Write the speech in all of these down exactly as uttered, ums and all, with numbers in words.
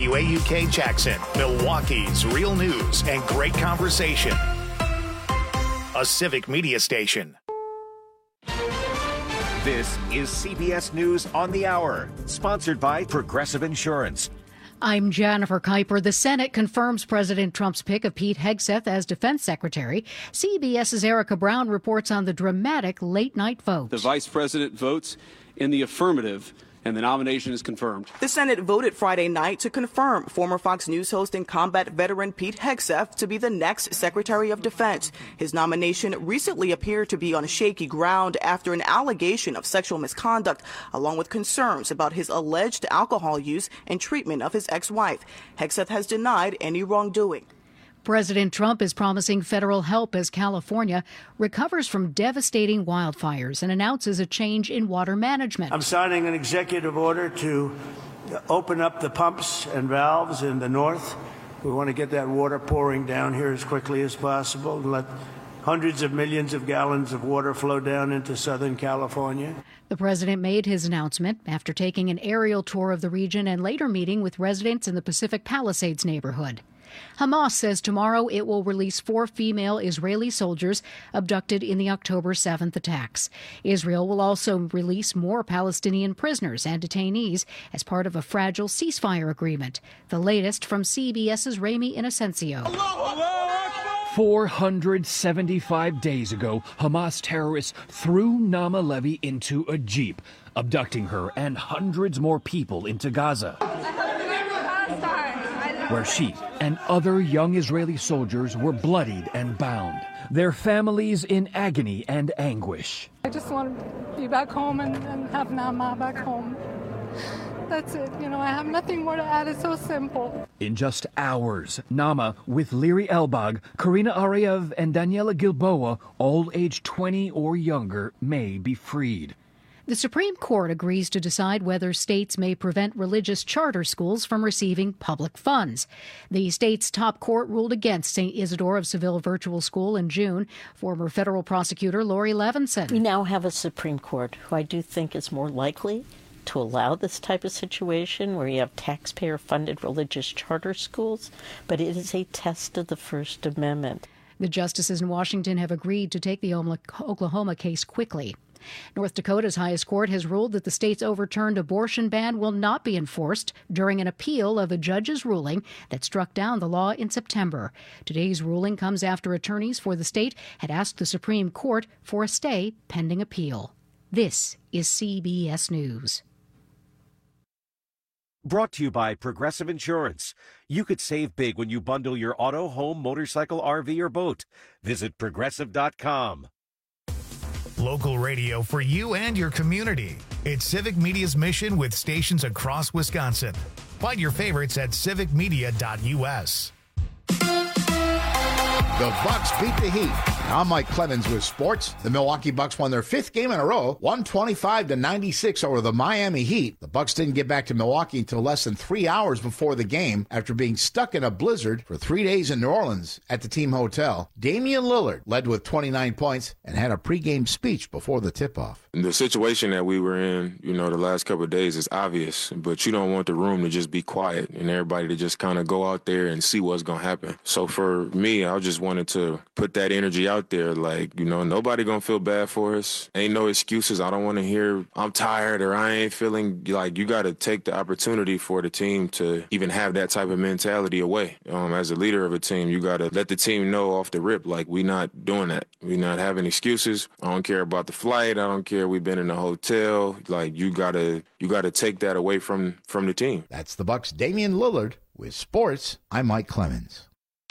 W A U K Jackson, Milwaukee's real news and great conversation. A Civic Media station. This is C B S News on the Hour, sponsored by Progressive Insurance. I'm Jennifer Kuiper. The Senate confirms President Trump's pick of Pete Hegseth as defense secretary. CBS's Erica Brown reports on the dramatic late-night vote. The vice president votes in the affirmative, and the nomination is confirmed. The Senate voted Friday night to confirm former Fox News host and combat veteran Pete Hegseth to be the next Secretary of Defense. His nomination recently appeared to be on shaky ground after an allegation of sexual misconduct, along with concerns about his alleged alcohol use and treatment of his ex-wife. Hegseth has denied any wrongdoing. President Trump is promising federal help as California recovers from devastating wildfires and announces a change in water management. I'm signing an executive order to open up the pumps and valves in the north. We want to get that water pouring down here as quickly as possible and let hundreds of millions of gallons of water flow down into Southern California. The president made his announcement after taking an aerial tour of the region and later meeting with residents in the Pacific Palisades neighborhood. Hamas says tomorrow it will release four female Israeli soldiers abducted in the October seventh attacks. Israel will also release more Palestinian prisoners and detainees as part of a fragile ceasefire agreement. The latest from CBS's Rami Inocencio. four hundred seventy-five days ago, Hamas terrorists threw Naama Levy into a jeep, abducting her and hundreds more people into Gaza, where she and other young Israeli soldiers were bloodied and bound, their families in agony and anguish. I just want to be back home and, and have Naama back home. That's it. You know, I have nothing more to add. It's so simple. In just hours, Naama, with Liri Elbag, Karina Ariev, and Daniela Gilboa, all aged twenty or younger, may be freed. The Supreme Court agrees to decide whether states may prevent religious charter schools from receiving public funds. The state's top court ruled against Saint Isidore of Seville Virtual School in June. Former federal prosecutor Lori Levinson. We now have a Supreme Court who I do think is more likely to allow this type of situation where you have taxpayer-funded religious charter schools, but it is a test of the First Amendment. The justices in Washington have agreed to take the Oklahoma case quickly. North Dakota's highest court has ruled that the state's overturned abortion ban will not be enforced during an appeal of a judge's ruling that struck down the law in September. Today's ruling comes after attorneys for the state had asked the Supreme Court for a stay pending appeal. This is C B S News. Brought to you by Progressive Insurance. You could save big when you bundle your auto, home, motorcycle, R V, or boat. Visit Progressive dot com. Local radio for you and your community. It's Civic Media's mission with stations across Wisconsin. Find your favorites at civic media dot U S. The Bucks beat the Heat. I'm Mike Clemens with sports. The Milwaukee Bucks won their fifth game in a row, one twenty-five to ninety-six over the Miami Heat. The Bucks didn't get back to Milwaukee until less than three hours before the game after being stuck in a blizzard for three days in New Orleans at the team hotel. Damian Lillard led with twenty-nine points and had a pregame speech before the tip-off. The situation that we were in, you know, the last couple of days is obvious, but you don't want the room to just be quiet and everybody to just kind of go out there and see what's going to happen. So for me, I just wanted to put that energy out there. Like, you know, nobody going to feel bad for us. Ain't no excuses. I don't want to hear I'm tired or I ain't feeling. Like, you got to take the opportunity for the team to even have that type of mentality away. Um, as a leader of a team, you got to let the team know off the rip, like, we not doing that. We not having excuses. I don't care about the flight. I don't care. We've been in the hotel. Like, you got to you got to take that away from, from the team. That's the Bucks' Damian Lillard. With sports, I'm Mike Clemens.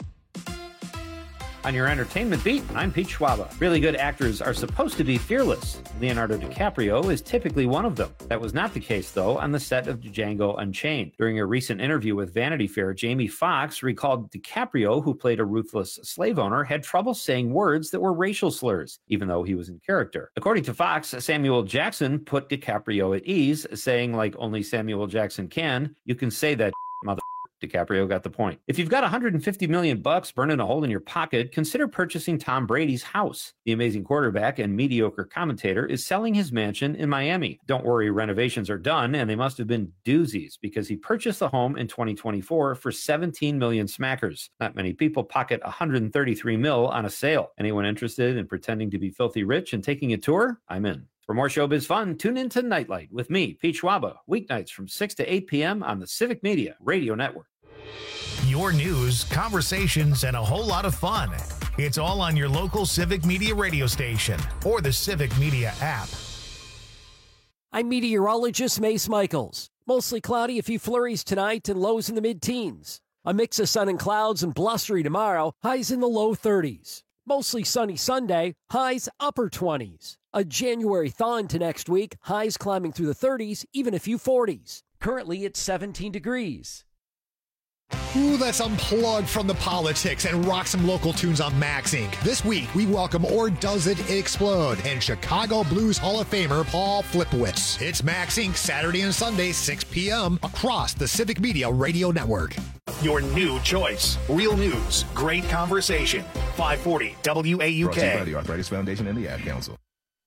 On your entertainment beat, I'm Pete Schwaba. Really good actors are supposed to be fearless. Leonardo DiCaprio is typically one of them. That was not the case, though, on the set of Django Unchained. During a recent interview with Vanity Fair, Jamie Foxx recalled DiCaprio, who played a ruthless slave owner, had trouble saying words that were racial slurs, even though he was in character. According to Fox, Samuel Jackson put DiCaprio at ease, saying, like only Samuel Jackson can, "You can say that, mother." DiCaprio got the point. If you've got one hundred fifty million bucks burning a hole in your pocket, consider purchasing Tom Brady's house. The amazing quarterback and mediocre commentator is selling his mansion in Miami. Don't worry, renovations are done, and they must have been doozies because he purchased the home in twenty twenty-four for seventeen million smackers. Not many people pocket one hundred thirty-three mil on a sale. Anyone interested in pretending to be filthy rich and taking a tour? I'm in. For more showbiz fun, tune in to Nightlight with me, Pete Schwaba, weeknights from six to eight p.m. on the Civic Media Radio Network. Your news, conversations, and a whole lot of fun. It's all on your local Civic Media radio station or the Civic Media app. I'm meteorologist Mace Michaels. Mostly cloudy, a few flurries tonight and lows in the mid-teens. A mix of sun and clouds and blustery tomorrow, highs in the low thirties. Mostly sunny Sunday, highs upper twenties. A January thaw into next week, highs climbing through the thirties, even a few forties. Currently it's seventeen degrees. Ooh, let's unplug from the politics and rock some local tunes on Max Incorporated. This week, we welcome Or Does It Explode and Chicago Blues Hall of Famer Paul Flipowitz. It's Max Incorporated, Saturday and Sunday, six p.m. across the Civic Media Radio Network. Your new choice. Real news. Great conversation. five forty W A U K. Brought to you by the Arthritis Foundation and the Ad Council.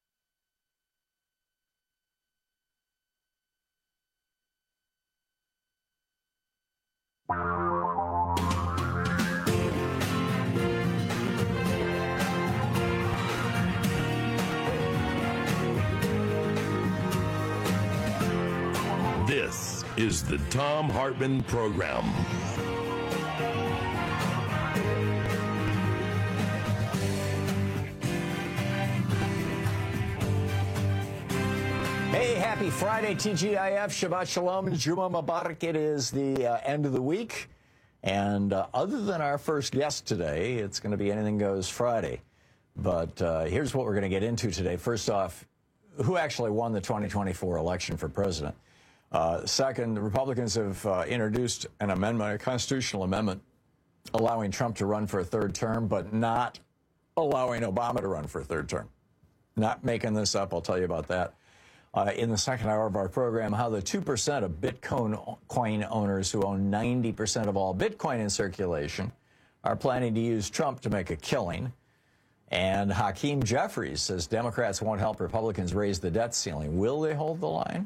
This is the Thom Hartmann Program. Hey, happy Friday, T G I F, Shabbat Shalom, Juma Mubarak. It is the uh, end of the week. And uh, other than our first guest today, it's going to be Anything Goes Friday. But uh, here's what we're going to get into today. First off, who actually won the twenty twenty-four election for president? Uh, second, the Republicans have uh, introduced an amendment, a constitutional amendment, allowing Trump to run for a third term, but not allowing Obama to run for a third term. Not making this up. I'll tell you about that. Uh, in the second hour of our program, how the two percent of Bitcoin coin owners who own ninety percent of all Bitcoin in circulation are planning to use Trump to make a killing. And Hakeem Jeffries says Democrats won't help Republicans raise the debt ceiling. Will they hold the line?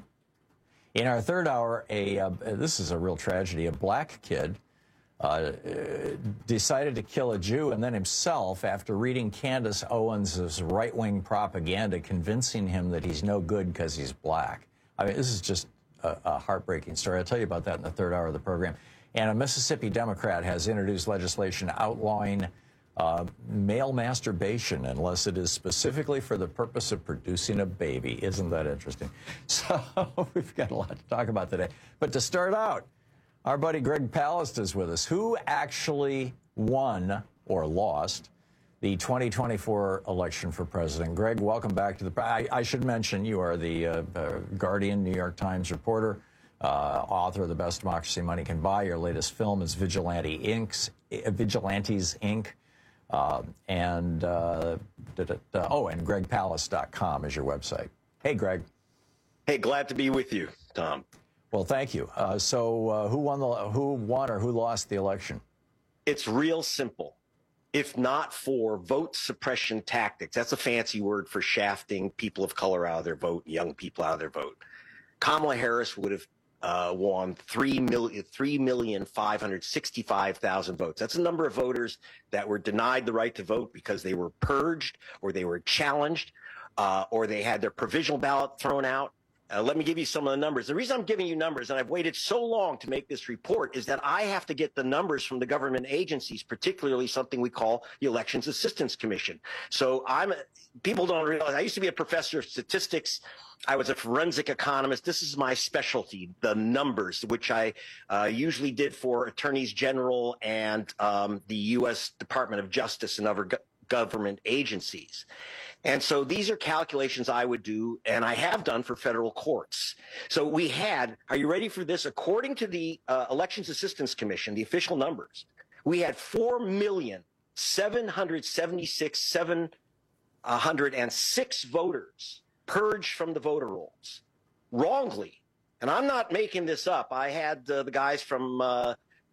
In our third hour, a uh, this is a real tragedy. A black kid uh, decided to kill a Jew and then himself after reading Candace Owens' right-wing propaganda, convincing him that he's no good because he's black. I mean, this is just a, a heartbreaking story. I'll tell you about that in the third hour of the program. And a Mississippi Democrat has introduced legislation outlawing Uh, male masturbation unless it is specifically for the purpose of producing a baby. Isn't that interesting? So we've got a lot to talk about today. But to start out, our buddy Greg Palast is with us. Who actually won or lost the twenty twenty-four election for president? Greg, welcome back to the... I, I should mention you are the uh, uh, Guardian, New York Times reporter, uh, author of The Best Democracy Money Can Buy. Your latest film is Vigilante Incorporated. Vigilantes, Incorporated. Uh, and, uh, da, da, da, oh, and greg palast dot com is your website. Hey, Greg. Hey, glad to be with you, Tom. Well, thank you. Uh, so uh, who won the, who won or who lost the election? It's real simple. If not for vote suppression tactics, that's a fancy word for shafting people of color out of their vote, young people out of their vote, Kamala Harris would have Uh, won three million five hundred sixty-five thousand votes. That's a number of voters that were denied the right to vote because they were purged or they were challenged uh, or they had their provisional ballot thrown out. Uh, let me give you some of the numbers. The reason I'm giving you numbers, and I've waited so long to make this report, is that I have to get the numbers from the government agencies, particularly something we call the Elections Assistance Commission. So I'm people don't realize I used to be a professor of statistics. I was a forensic economist. This is my specialty, the numbers, which I uh, usually did for attorneys general and um, the U S Department of Justice and other go- government agencies. And so these are calculations I would do, and I have done for federal courts. So we had, are you ready for this? According to the uh, Elections Assistance Commission, the official numbers, we had four million seven hundred seventy-six thousand seven hundred six voters purged from the voter rolls wrongly. And I'm not making this up. I had uh, the guys from uh,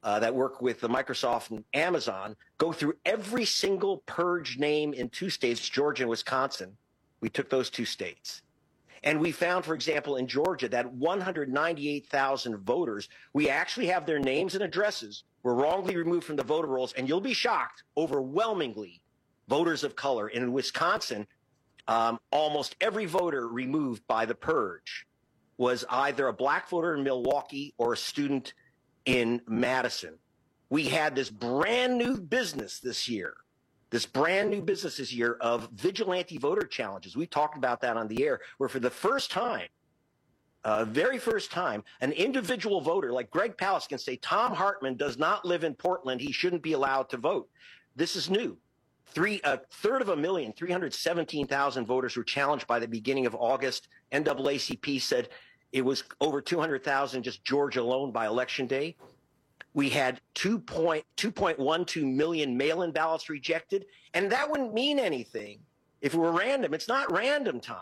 uh, that work with the Microsoft and Amazon go through every single purge name in two states, Georgia and Wisconsin. We took those two states. And we found, for example, in Georgia, that one hundred ninety-eight thousand voters, we actually have their names and addresses, were wrongly removed from the voter rolls. And you'll be shocked, overwhelmingly, voters of color. And in Wisconsin, um, almost every voter removed by the purge was either a black voter in Milwaukee or a student in Madison. We had this brand new business this year. This brand new business this year of vigilante voter challenges. We talked about that on the air, where for the first time, uh, very first time, an individual voter like Greg Palast can say, Thom Hartmann does not live in Portland. He shouldn't be allowed to vote. This is new. Three, a third of a million, three hundred seventeen thousand voters were challenged by the beginning of August. N double A C P said it was over two hundred thousand just Georgia alone by Election Day. We had two point one two million mail-in ballots rejected, and that wouldn't mean anything if it were random. It's not random, Tom.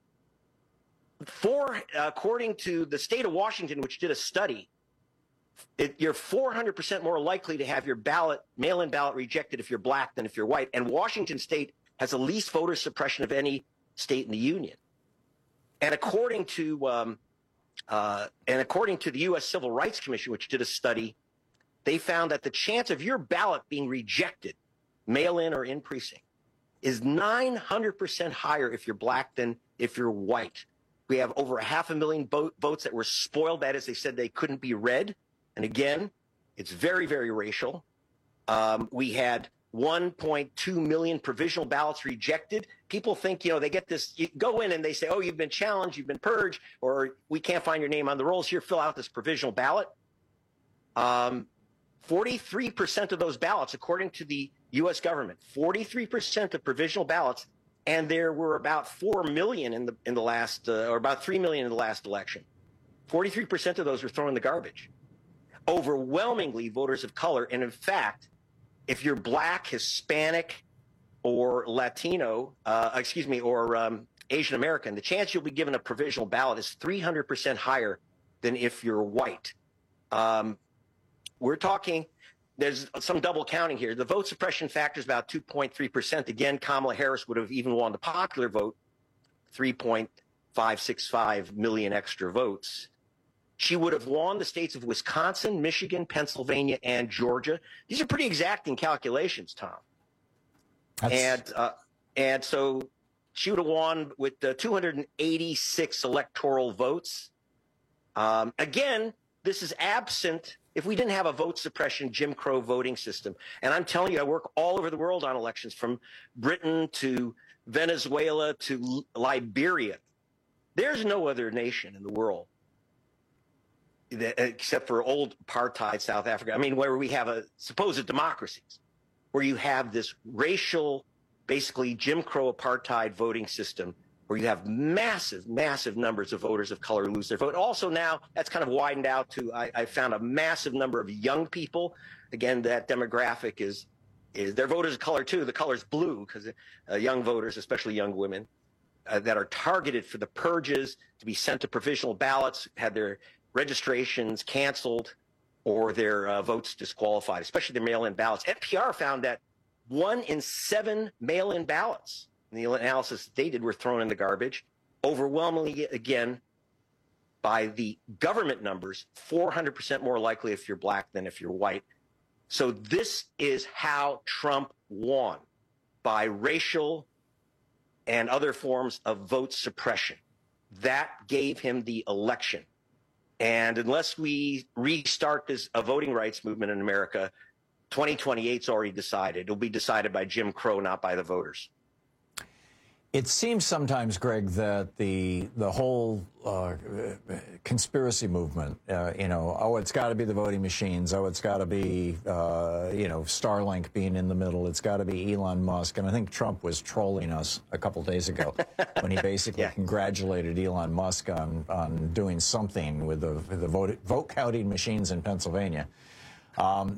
Four, according to the state of Washington, which did a study, it, you're four hundred percent more likely to have your ballot, mail-in ballot rejected if you're black than if you're white. And Washington state has the least voter suppression of any state in the union. And according to um, uh, and according to the U S Civil Rights Commission, which did a study, they found that the chance of your ballot being rejected, mail-in or in precinct, is nine hundred percent higher if you're black than if you're white. We have over a half a million vote, votes that were spoiled. That is, they said they couldn't be read. And again, it's very, very racial. Um, we had one point two million provisional ballots rejected. People think, you know, they get this, you go in and they say, oh, you've been challenged, you've been purged, or we can't find your name on the rolls. Here, fill out this provisional ballot. Um, forty-three percent of those ballots, according to the U S government, forty-three percent of provisional ballots, and there were about four million in the in the last, uh, or about three million in the last election. forty-three percent of those were thrown in the garbage. Overwhelmingly voters of color, and in fact, if you're black, Hispanic, or Latino, uh, excuse me, or um, Asian American, the chance you'll be given a provisional ballot is three hundred percent higher than if you're white. Um, We're talking, there's some double counting here. The vote suppression factor is about two point three percent. Again, Kamala Harris would have even won the popular vote, three point five six five million extra votes. She would have won the states of Wisconsin, Michigan, Pennsylvania, and Georgia. These are pretty exacting calculations, Tom. That's... And uh, and so she would have won with uh, two hundred eighty-six electoral votes. Um, again, this is absent if we didn't have a vote suppression Jim Crow voting system. And I'm telling you, I work all over the world on elections, from Britain to Venezuela to Liberia. There's no other nation in the world that, except for old apartheid South Africa, I mean, where we have a supposed democracies, where you have this racial, basically Jim Crow apartheid voting system, where you have massive, massive numbers of voters of color lose their vote. Also now, that's kind of widened out to, I, I found a massive number of young people. Again, that demographic is, is they're voters of color too. The color's blue because uh, young voters, especially young women, uh, that are targeted for the purges, to be sent to provisional ballots, had their registrations canceled or their uh, votes disqualified, especially their mail-in ballots. N P R found that one in seven mail-in ballots, the analysis they did, were thrown in the garbage. Overwhelmingly, again, by the government numbers, four hundred percent more likely if you're black than if you're white. So this is how Trump won, by racial and other forms of vote suppression. That gave him the election. And unless we restart this a voting rights movement in America, twenty twenty-eight's already decided. It'll be decided by Jim Crow, not by the voters. It seems sometimes, Greg, that the the whole uh, conspiracy movement, uh, you know, oh, it's got to be the voting machines. Oh, it's got to be, uh, you know, Starlink being in the middle. It's got to be Elon Musk. And I think Trump was trolling us a couple days ago when he basically yeah. congratulated Elon Musk on on doing something with the, with the vote, vote counting machines in Pennsylvania. Um,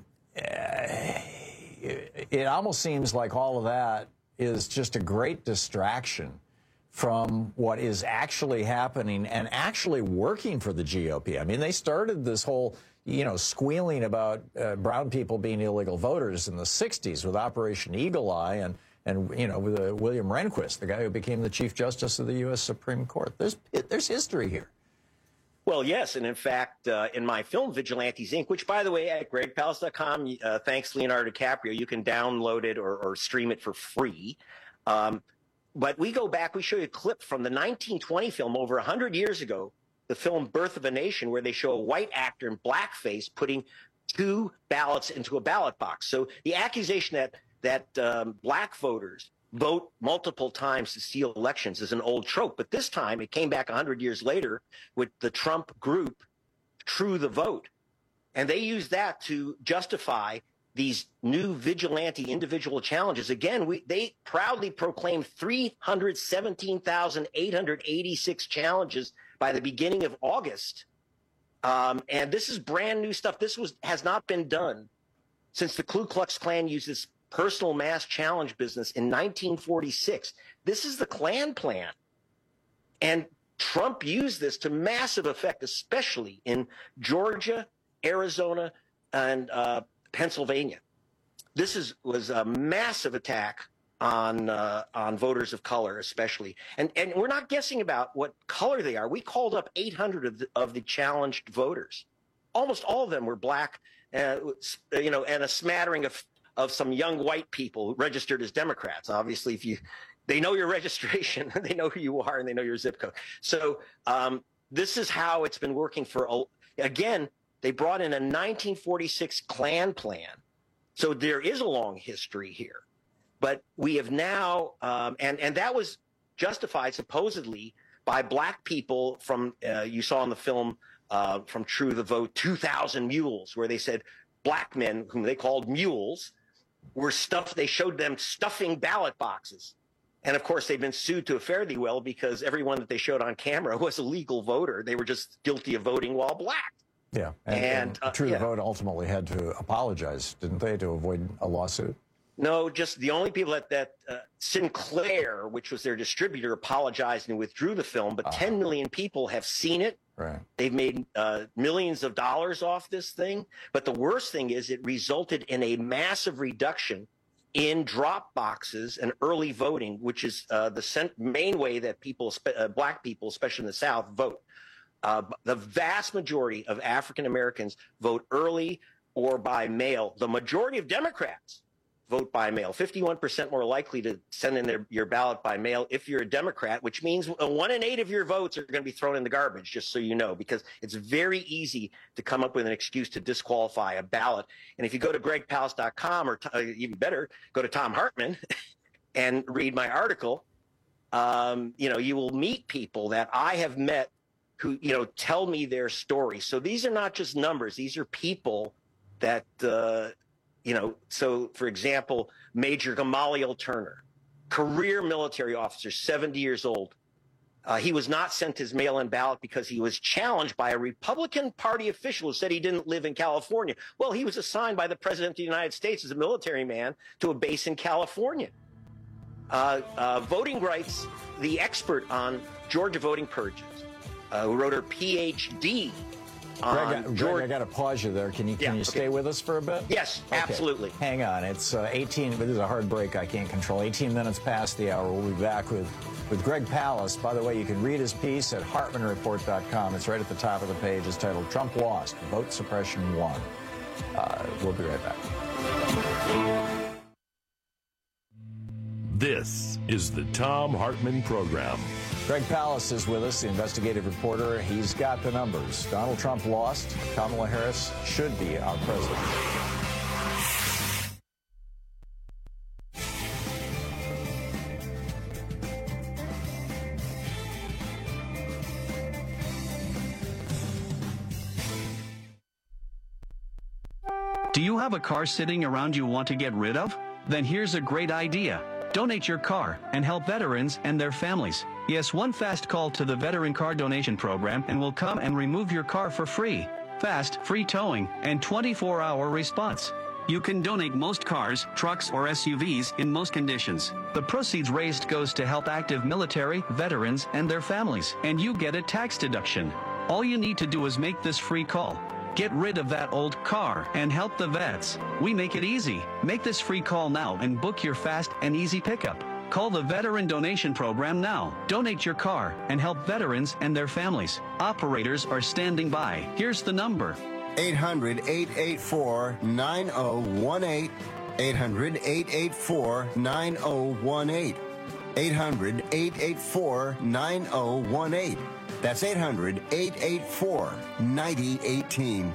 it, it almost seems like all of that is just a great distraction from what is actually happening and actually working for the G O P. I mean, they started this whole you know, squealing about uh, brown people being illegal voters in the sixties with Operation Eagle Eye and, and you know, with uh, William Rehnquist, the guy who became the Chief Justice of the U S Supreme Court. There's, there's history here. Well, yes, and in fact, uh, in my film, Vigilantes, Incorporated, which, by the way, at greg palace dot com, uh, thanks Leonardo DiCaprio, you can download it or, or stream it for free. Um, but we go back, we show you a clip from the nineteen twenty film over one hundred years ago, the film Birth of a Nation, where they show a white actor in blackface putting two ballots into a ballot box. So the accusation that, that um, black voters vote multiple times to steal elections is an old trope. But this time it came back one hundred years later with the Trump group, True the Vote. And they used that to justify these new vigilante individual challenges. Again, we, they proudly proclaimed three hundred seventeen thousand eight hundred eighty-six challenges by the beginning of August. Um, and this is brand new stuff. This was has not been done since the Ku Klux Klan used this personal mass challenge business in nineteen forty-six. This is the Klan plan. And Trump used this to massive effect, especially in Georgia, Arizona, and uh, Pennsylvania. This is was a massive attack on uh, on voters of color, especially. And and we're not guessing about what color they are. We called up eight hundred of the, of the challenged voters. Almost all of them were black, uh, you know, and a smattering of of some young white people registered as Democrats. Obviously, if you, they know your registration, they know who you are, and they know your zip code. So um, this is how it's been working for, again, they brought in a nineteen forty-six Klan plan. So there is a long history here. But we have now, um, and, and that was justified supposedly by black people from, uh, you saw in the film uh, from True the Vote, two thousand Mules, where they said black men, whom they called mules, were stuffed, they showed them stuffing ballot boxes. And of course, they've been sued to a fare thee well because everyone that they showed on camera was a legal voter. They were just guilty of voting while black. Yeah. And, and, and uh, True yeah. the Vote ultimately had to apologize, didn't they, to avoid a lawsuit? No, just the only people that, that uh, Sinclair, which was their distributor, apologized and withdrew the film. But uh-huh. ten million people have seen it. Right. They've made uh, millions of dollars off this thing. But the worst thing is it resulted in a massive reduction in drop boxes and early voting, which is uh, the cent- main way that people, uh, black people, especially in the South, vote. Uh, the vast majority of African Americans vote early or by mail. The majority of Democrats vote by mail. fifty-one percent more likely to send in their, your ballot by mail if you're a Democrat, which means one in eight of your votes are going to be thrown in the garbage, just so you know, because it's very easy to come up with an excuse to disqualify a ballot. And if you go to greg palace dot com, or uh, even better, go to Thom Hartmann and read my article, um, you know, you will meet people that I have met who, you know, tell me their story. So these are not just numbers. These are people that, uh, you know, so, for example, Major Gamaliel Turner, career military officer, seventy years old. Uh, he was not sent his mail-in ballot because he was challenged by a Republican Party official who said he didn't live in California. Well, he was assigned by the President of the United States as a military man to a base in California. Uh, uh, voting rights, the expert on Georgia voting purges, uh, who wrote her P H D Greg, um, Greg, I got to pause you there. Can you can yeah, you okay. stay with us for a bit? Yes, okay. absolutely. Hang on. It's uh, eighteen, but this is a hard break I can't control. eighteen minutes past the hour. We'll be back with, with Greg Palast. By the way, you can read his piece at hartmann report dot com. It's right at the top of the page. It's titled Trump Lost, Vote Suppression Won. Uh, we'll be right back. This is the Thom Hartmann Program. Greg Palast is with us, the investigative reporter. He's got the numbers. Donald Trump lost. Kamala Harris should be our president. Do you have a car sitting around you want to get rid of? Then here's a great idea. Donate your car and help veterans and their families. Yes, one fast call to the Veteran Car Donation Program and we'll come and remove your car for free. Fast, free towing, and twenty-four hour response. You can donate most cars, trucks, or S U Vs in most conditions. The proceeds raised goes to help active military, veterans, and their families, and you get a tax deduction. All you need to do is make this free call. Get rid of that old car and help the vets. We make it easy. Make this free call now and book your fast and easy pickup. Call the Veteran Donation Program now. Donate your car and help veterans and their families. Operators are standing by. Here's the number. eight hundred, eight eight four, nine oh one eight. eight hundred, eight eight four, nine oh one eight. eight hundred, eight eight four, nine oh one eight. That's eight hundred, eight eight four, nine oh one eight.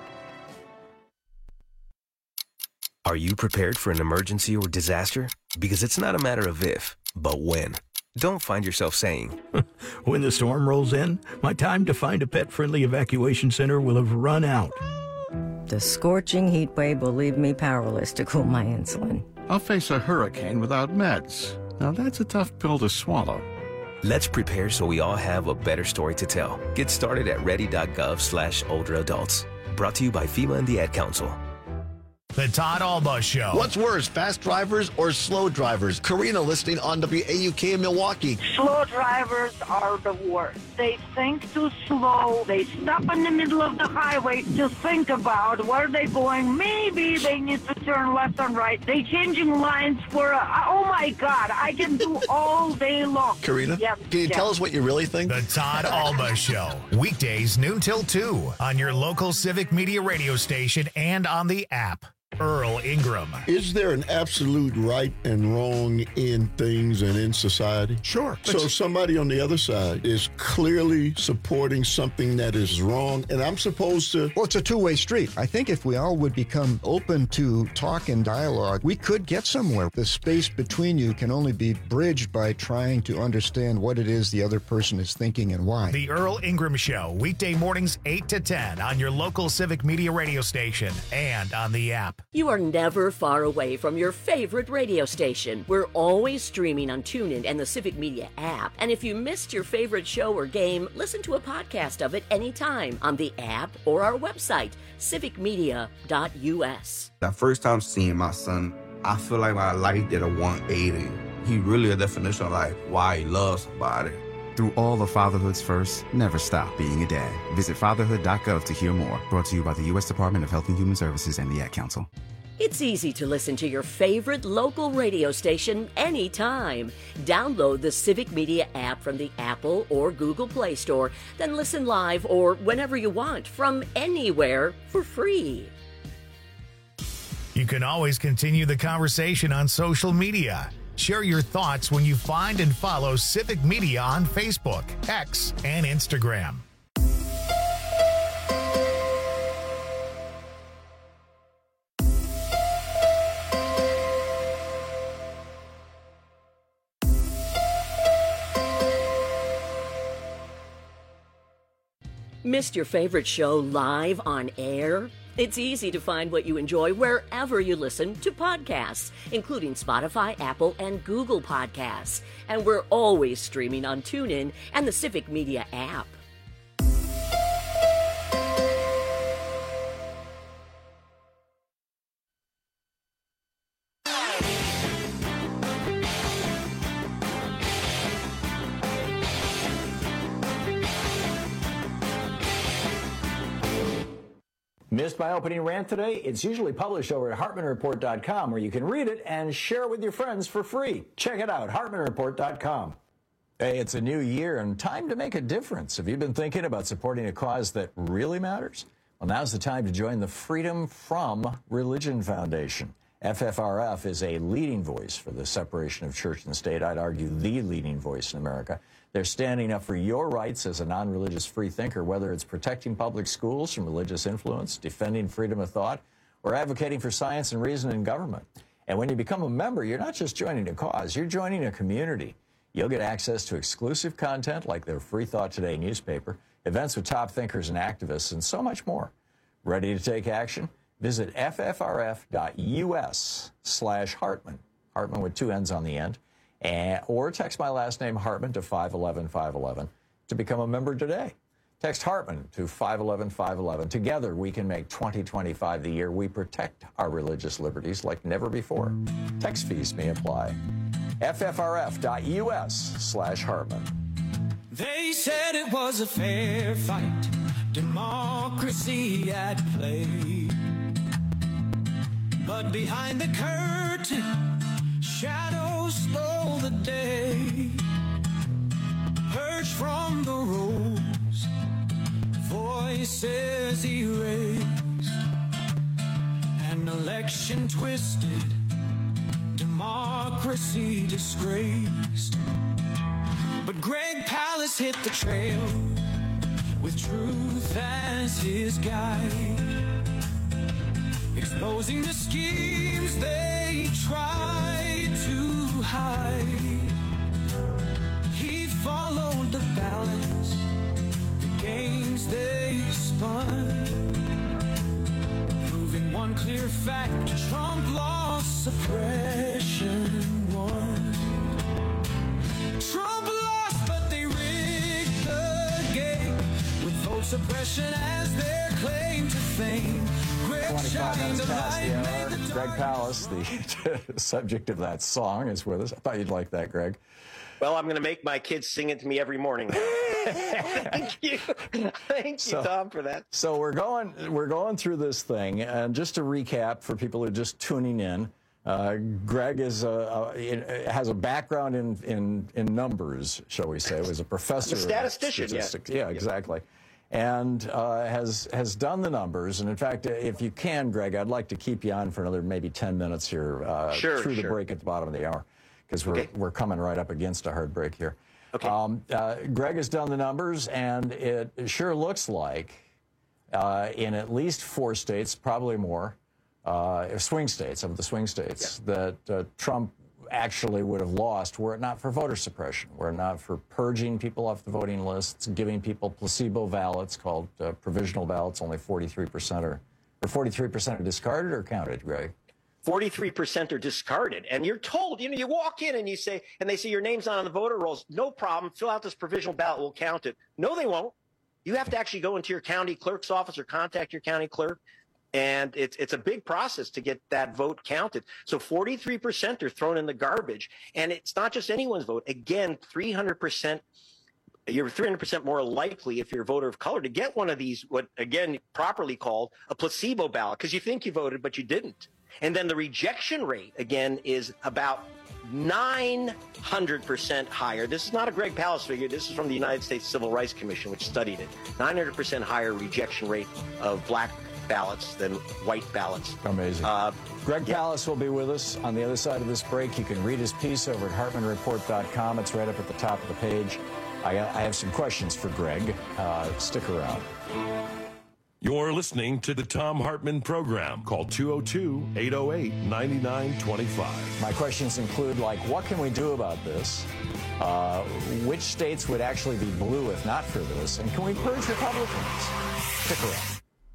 Are you prepared for an emergency or disaster? Because it's not a matter of if, but when. Don't find yourself saying, when the storm rolls in, my time to find a pet-friendly evacuation center will have run out. The scorching heat wave will leave me powerless to cool my insulin. I'll face a hurricane without meds. Now that's a tough pill to swallow. Let's prepare so we all have a better story to tell. Get started at ready.gov slash older adults. Brought to you by FEMA and the Ad Council. The Todd Alba Show. What's worse, fast drivers or slow drivers? Karina listening on W A U K in Milwaukee. Slow drivers are the worst. They think too slow. They stop in the middle of the highway to think about where they're going. Maybe they need to turn left and right. They changing lines for, a, oh my God, I can do all day long. Karina, yes, can you yes. tell us what you really think? The Todd Alba Show. Weekdays noon till two on your local Civic Media radio station and on the app. Earl Ingram. Is there an absolute right and wrong in things and in society? Sure. So somebody on the other side is clearly supporting something that is wrong, and I'm supposed to... Well, it's a two-way street. I think if we all would become open to talk and dialogue, we could get somewhere. The space between you can only be bridged by trying to understand what it is the other person is thinking and why. The Earl Ingram Show, weekday mornings eight to ten on your local Civic Media radio station and on the app. You are never far away from your favorite radio station. We're always streaming on TuneIn and the Civic Media app. And if you missed your favorite show or game, listen to a podcast of it anytime on the app or our website, civic media dot u s. The first time seeing my son, I feel like my life did a one eighty. He really a definition of like why he loves somebody. Through all of fatherhood's first, never stop being a dad. Visit fatherhood dot gov to hear more. Brought to you by the U S Department of Health and Human Services and the Ad Council. It's easy to listen to your favorite local radio station anytime. Download the Civic Media app from the Apple or Google Play Store, then listen live or whenever you want from anywhere for free. You can always continue the conversation on social media. Share your thoughts when you find and follow Civic Media on Facebook, X, and Instagram. Missed your favorite show live on air? It's easy to find what you enjoy wherever you listen to podcasts, including Spotify, Apple, and Google Podcasts. And we're always streaming on TuneIn and the Civic Media app. Missed my opening rant today? It's usually published over at hartman report dot com, where you can read it and share it with your friends for free. Check it out, hartman report dot com. Hey, it's a new year and time to make a difference. Have you been thinking about supporting a cause that really matters? Well, now's the time to join the Freedom From Religion Foundation. F F R F is a leading voice for the separation of church and state. I'd argue the leading voice in America. They're standing up for your rights as a non-religious free thinker, whether it's protecting public schools from religious influence, defending freedom of thought, or advocating for science and reason in government. And when you become a member, you're not just joining a cause, you're joining a community. You'll get access to exclusive content like their Free Thought Today newspaper, events with top thinkers and activists, and so much more. Ready to take action? Visit f f r f dot u s slash Hartman, Hartman with two N's on the end, and, or text my last name Hartman to five one one five one one to become a member today. Text Hartman to five one one five one one. Together, we can make twenty twenty-five the year we protect our religious liberties like never before. Text fees may apply. f f r f dot u s slash Hartman. They said it was a fair fight. democracy at play. But behind the curtain, shadows stole the day. Purged from the rows, voices erased. An election twisted, democracy disgraced. But Greg Palast hit the trail with truth as his guide, exposing the schemes they tried to hide. He followed the balance, the games they spun, proving one clear fact: Trump lost, suppression won. Trump lost, but they rigged the game with vote suppression as their claim to fame. twenty-five minutes past the hour. Greg Palast, the subject of that song, is with us. I thought you'd like that, Greg. Well, I'm going to make my kids sing it to me every morning. Thank you. Thank you, so, Tom, for that. So we're going, we're going through this thing, and just to recap for people who are just tuning in, uh, Greg is a, a, has a background in, in, in numbers, shall we say. He was a professor. I'm a statistician, yeah. Yeah, exactly. And uh, has has done the numbers. And in fact, if you can, Greg, I'd like to keep you on for another maybe ten minutes here uh, sure, through the sure. break at the bottom of the hour, because we're okay. we're coming right up against a hard break here. Okay. Um, uh, Greg has done the numbers, and it sure looks like uh, in at least four states, probably more, uh, swing states, of the swing states, yeah. that uh, Trump actually would have lost were it not for voter suppression, were it not for purging people off the voting lists, giving people placebo ballots called uh, provisional ballots. Only forty-three percent are, or forty-three percent are discarded or counted, Greg? forty-three percent are discarded. And you're told, you know, you walk in and you say, and they say your name's not on the voter rolls. No problem. Fill out this provisional ballot. We'll count it. No, they won't. You have to actually go into your county clerk's office or contact your county clerk. And it's it's a big process to get that vote counted. So forty-three percent are thrown in the garbage. And it's not just anyone's vote. Again, three hundred percent, you're three hundred percent more likely if you're a voter of color to get one of these, what, again, properly called a placebo ballot, because you think you voted, but you didn't. And then the rejection rate, again, is about nine hundred percent higher. This is not a Greg Palast figure. This is from the United States Civil Rights Commission, which studied it. nine hundred percent higher rejection rate of black ballots than white ballots. Amazing. Uh, Greg yeah. Palast will be with us on the other side of this break. You can read his piece over at hartman report dot com. It's right up at the top of the page. I, I have some questions for Greg. Uh, stick around. You're listening to the Thom Hartmann Program. Call two oh two, eight oh eight, nine nine two five. My questions include, like, what can we do about this? Uh, which states would actually be blue if not for this? And can we purge Republicans? Stick around.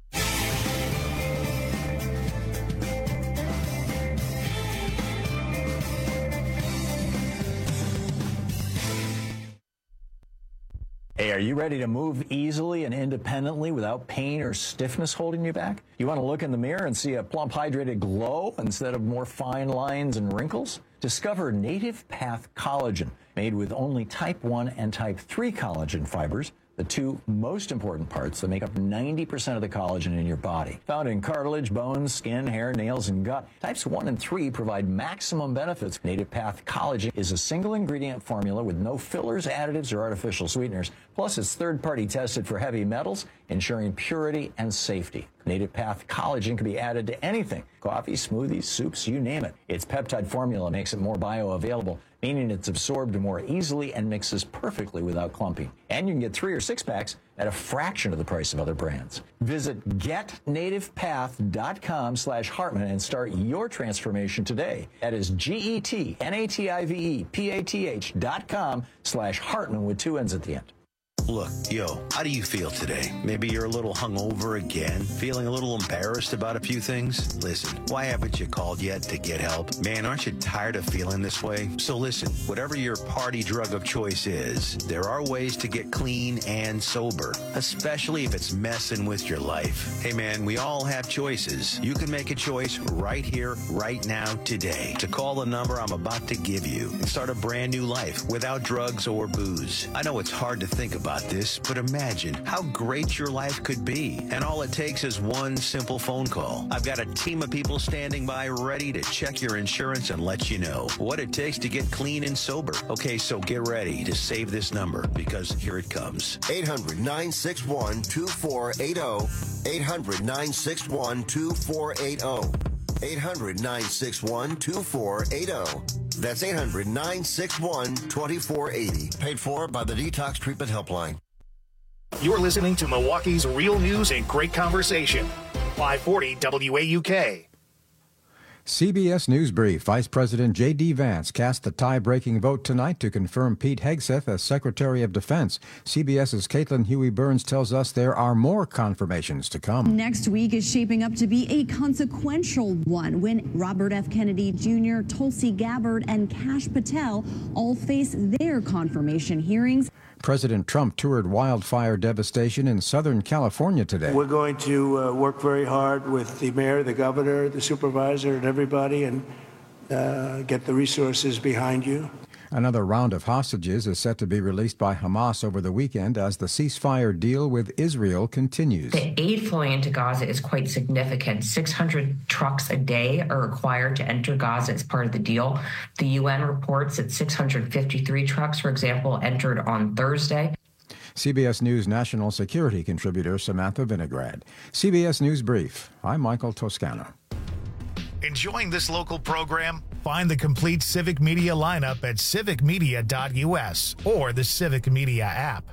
Hey, are you ready to move easily and independently without pain or stiffness holding you back? You want to look in the mirror and see a plump, hydrated glow instead of more fine lines and wrinkles? Discover Native Path Collagen, made with only type one and type three collagen fibers, the two most important parts that make up ninety percent of the collagen in your body. Found in cartilage, bones, skin, hair, nails, and gut, types one and three provide maximum benefits. Native Path Collagen is a single ingredient formula with no fillers, additives, or artificial sweeteners. Plus, it's third-party tested for heavy metals, ensuring purity and safety. Native Path Collagen can be added to anything: coffee, smoothies, soups, you name it. Its peptide formula makes it more bioavailable, meaning it's absorbed more easily and mixes perfectly without clumping. And you can get three or six packs at a fraction of the price of other brands. Visit get native path dot com slash Hartman and start your transformation today. That is G E T N A T I V E P A T H dot com slash Hartman with two N's at the end. Look, yo, how do you feel today? Maybe you're a little hungover again, feeling a little embarrassed about a few things? Listen, why haven't you called yet to get help? Man, aren't you tired of feeling this way? So listen, whatever your party drug of choice is, there are ways to get clean and sober, especially if it's messing with your life. Hey man, we all have choices. You can make a choice right here, right now, today, to call the number I'm about to give you and start a brand new life without drugs or booze. I know it's hard to think about, about this, but imagine how great your life could be. And all it takes is one simple phone call. I've got a team of people standing by ready to check your insurance and let you know what it takes to get clean and sober. Okay, so get ready to save this number because here it comes. eight hundred, nine six one, two four eight zero. eight hundred, nine six one, two four eight zero. eight hundred, nine six one, two four eight zero. That's eight hundred, nine six one, two four eight zero. Paid for by the Detox Treatment Helpline. You're listening to Milwaukee's Real News and Great Conversation. five forty W A U K. C B S News Brief. Vice President J D. Vance cast the tie-breaking vote tonight to confirm Pete Hegseth as Secretary of Defense. CBS's Caitlin Huey-Burns tells us there are more confirmations to come. Next week is shaping up to be a consequential one when Robert F. Kennedy Junior, Tulsi Gabbard, and Kash Patel all face their confirmation hearings. President Trump toured wildfire devastation in Southern California today. We're going to uh, work very hard with the mayor, the governor, the supervisor, and everybody, and uh, get the resources behind you. Another round of hostages is set to be released by Hamas over the weekend as the ceasefire deal with Israel continues. The aid flowing into Gaza is quite significant. six hundred trucks a day are required to enter Gaza as part of the deal. The U N reports that six hundred fifty-three trucks, for example, entered on Thursday. C B S News national security contributor Samantha Vinograd. C B S News Brief. I'm Michael Toscano. Enjoying this local program? Find the complete Civic Media lineup at civic media dot U S or the Civic Media app.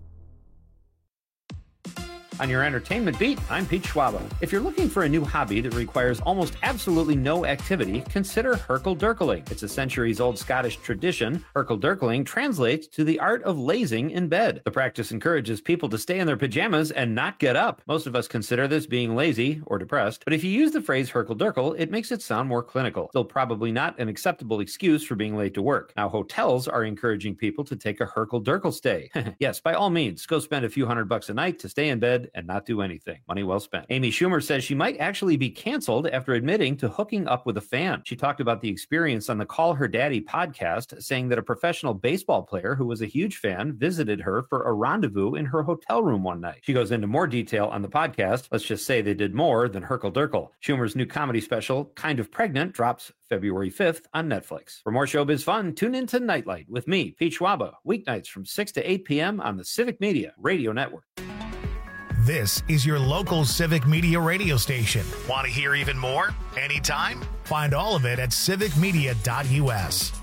On your entertainment beat, I'm Pete Schwabo. If you're looking for a new hobby that requires almost absolutely no activity, consider Herkel-Durkeling. It's a centuries-old Scottish tradition. Herkel-Durkeling translates to the art of lazing in bed. The practice encourages people to stay in their pajamas and not get up. Most of us consider this being lazy or depressed, but if you use the phrase Herkel-Durkel, it makes it sound more clinical. Still probably not an acceptable excuse for being late to work. Now, hotels are encouraging people to take a Herkel-Durkel stay. Yes, by all means, go spend a few hundred bucks a night to stay in bed and not do anything. Money well spent. Amy Schumer says she might actually be canceled after admitting to hooking up with a fan. She talked about the experience on the Call Her Daddy podcast, saying that a professional baseball player who was a huge fan visited her for a rendezvous in her hotel room one night. She goes into more detail on the podcast. Let's just say they did more than Herkel-Durkel. Schumer's new comedy special, Kind of Pregnant, drops February fifth on Netflix. For more showbiz fun, tune in to Nightlight with me, Pete Schwabo, weeknights from six to eight p.m. on the Civic Media Radio Network. This is your local Civic Media radio station. Want to hear even more? Anytime? Find all of it at civic media dot U S.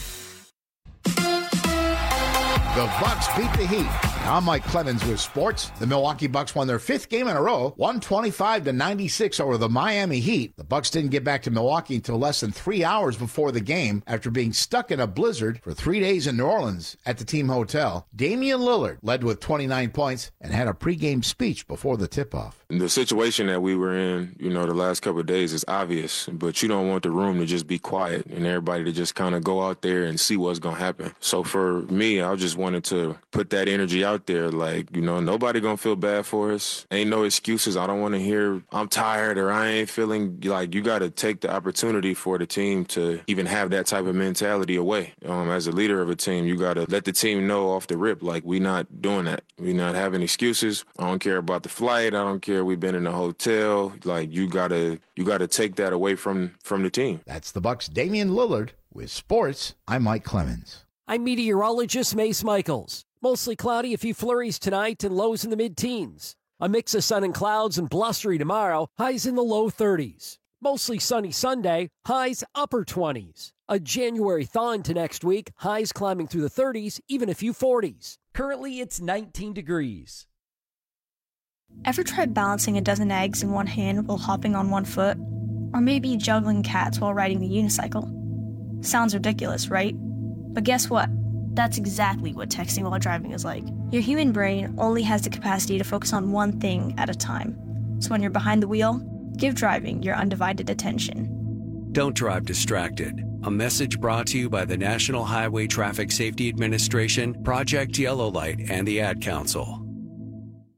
The Bucks beat the Heat. I'm Mike Clemens with sports. The Milwaukee Bucks won their fifth game in a row, one twenty-five to ninety-six over the Miami Heat. The Bucks didn't get back to Milwaukee until less than three hours before the game after being stuck in a blizzard for three days in New Orleans at the team hotel. Damian Lillard led with twenty-nine points and had a pregame speech before the tip-off. The situation that we were in, you know, the last couple of days is obvious, but you don't want the room to just be quiet and everybody to just kind of go out there and see what's going to happen. So for me, I just wanted to put that energy out there. Like, you know, nobody going to feel bad for us. Ain't no excuses. I don't want to hear I'm tired or I ain't feeling. Like, you got to take the opportunity for the team to even have that type of mentality away. Um, as a leader of a team, you got to let the team know off the rip, like, we not doing that. We not having excuses. I don't care about the flight. I don't care. We've been in a hotel. Like, you got to you got to take that away from, from the team. That's the Bucks' Damian Lillard. With sports, I'm Mike Clemens. I'm meteorologist Mace Michaels. Mostly cloudy, a few flurries tonight and lows in the mid-teens. A mix of sun and clouds and blustery tomorrow, highs in the low thirties. Mostly sunny Sunday, highs upper twenties. A January thaw into next week, highs climbing through the thirties, even a few forties. Currently, it's nineteen degrees. Ever tried balancing a dozen eggs in one hand while hopping on one foot? Or maybe juggling cats while riding the unicycle? Sounds ridiculous, right? But guess what? That's exactly what texting while driving is like. Your human brain only has the capacity to focus on one thing at a time. So when you're behind the wheel, give driving your undivided attention. Don't drive distracted. A message brought to you by the National Highway Traffic Safety Administration, Project Yellow Light, and the Ad Council.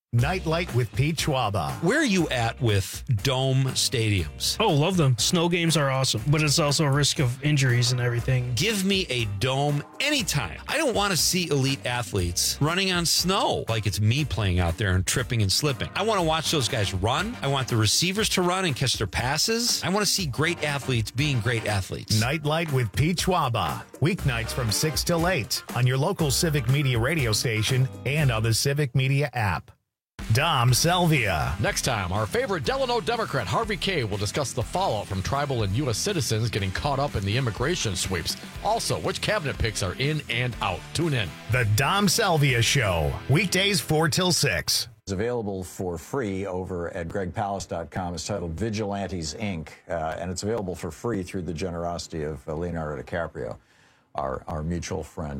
Nightlight with Pete Schwaba. Where are you at with dome stadiums? Oh, love them. Snow games are awesome, but it's also a risk of injuries and everything. Give me a dome anytime. I don't want to see elite athletes running on snow like it's me playing out there and tripping and slipping. I want to watch those guys run. I want the receivers to run and catch their passes. I want to see great athletes being great athletes. Nightlight with Pete Schwaba. Weeknights from six till eight on your local Civic Media radio station and on the Civic Media app. Dom Selvia. Next time, our favorite Delano Democrat, Harvey Kaye, will discuss the fallout from tribal and U S citizens getting caught up in the immigration sweeps. Also, which cabinet picks are in and out. Tune in. The Dom Selvia Show. Weekdays four till six. It's available for free over at greg palast dot com. It's titled Vigilantes, Incorporated. Uh, and it's available for free through the generosity of uh, Leonardo DiCaprio, our, our mutual friend.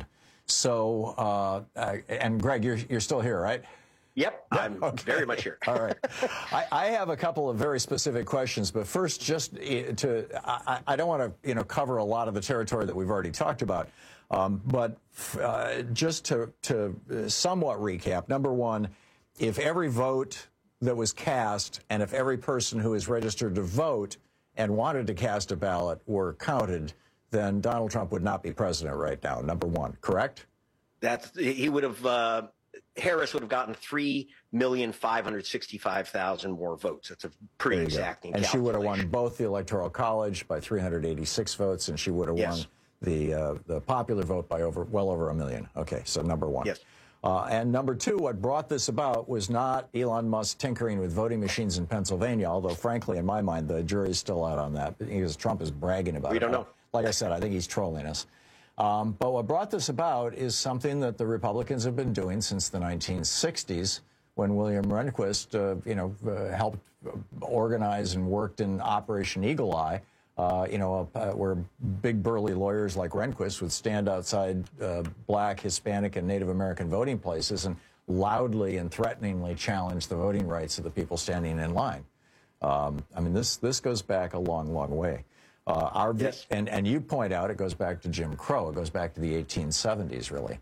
So, uh, uh, and Greg, you're, you're still here, right? Yep, I'm okay. Very much here. All right. I, I have a couple of very specific questions, but first, just to, I, I don't want to, you know, cover a lot of the territory that we've already talked about, um, but uh, just to, to somewhat recap. Number one, if every vote that was cast and if every person who is registered to vote and wanted to cast a ballot were counted, then Donald Trump would not be president right now, number one, correct? That's, he would have, uh, Harris would have gotten three million five hundred sixty-five thousand more votes. That's a pretty exacting And she would have won calculation. both the Electoral College by three hundred eighty-six votes, and she would have Yes. won the uh, the popular vote by over well over a million. Okay, so number one. Yes. Uh, and number two, what brought this about was not Elon Musk tinkering with voting machines in Pennsylvania, although, frankly, in my mind, the jury's still out on that because Trump is bragging about it. We don't know. Like I said, I think he's trolling us. Um, but what brought this about is something that the Republicans have been doing since the nineteen sixties, when William Rehnquist, uh, you know, uh, helped organize and worked in Operation Eagle Eye. Uh, you know, uh, where big burly lawyers like Rehnquist would stand outside uh, black, Hispanic, and Native American voting places and loudly and threateningly challenge the voting rights of the people standing in line. Um, I mean, this this goes back a long, long way. Uh, our yes. and and you point out it goes back to Jim Crow. It goes back to the eighteen seventies, really.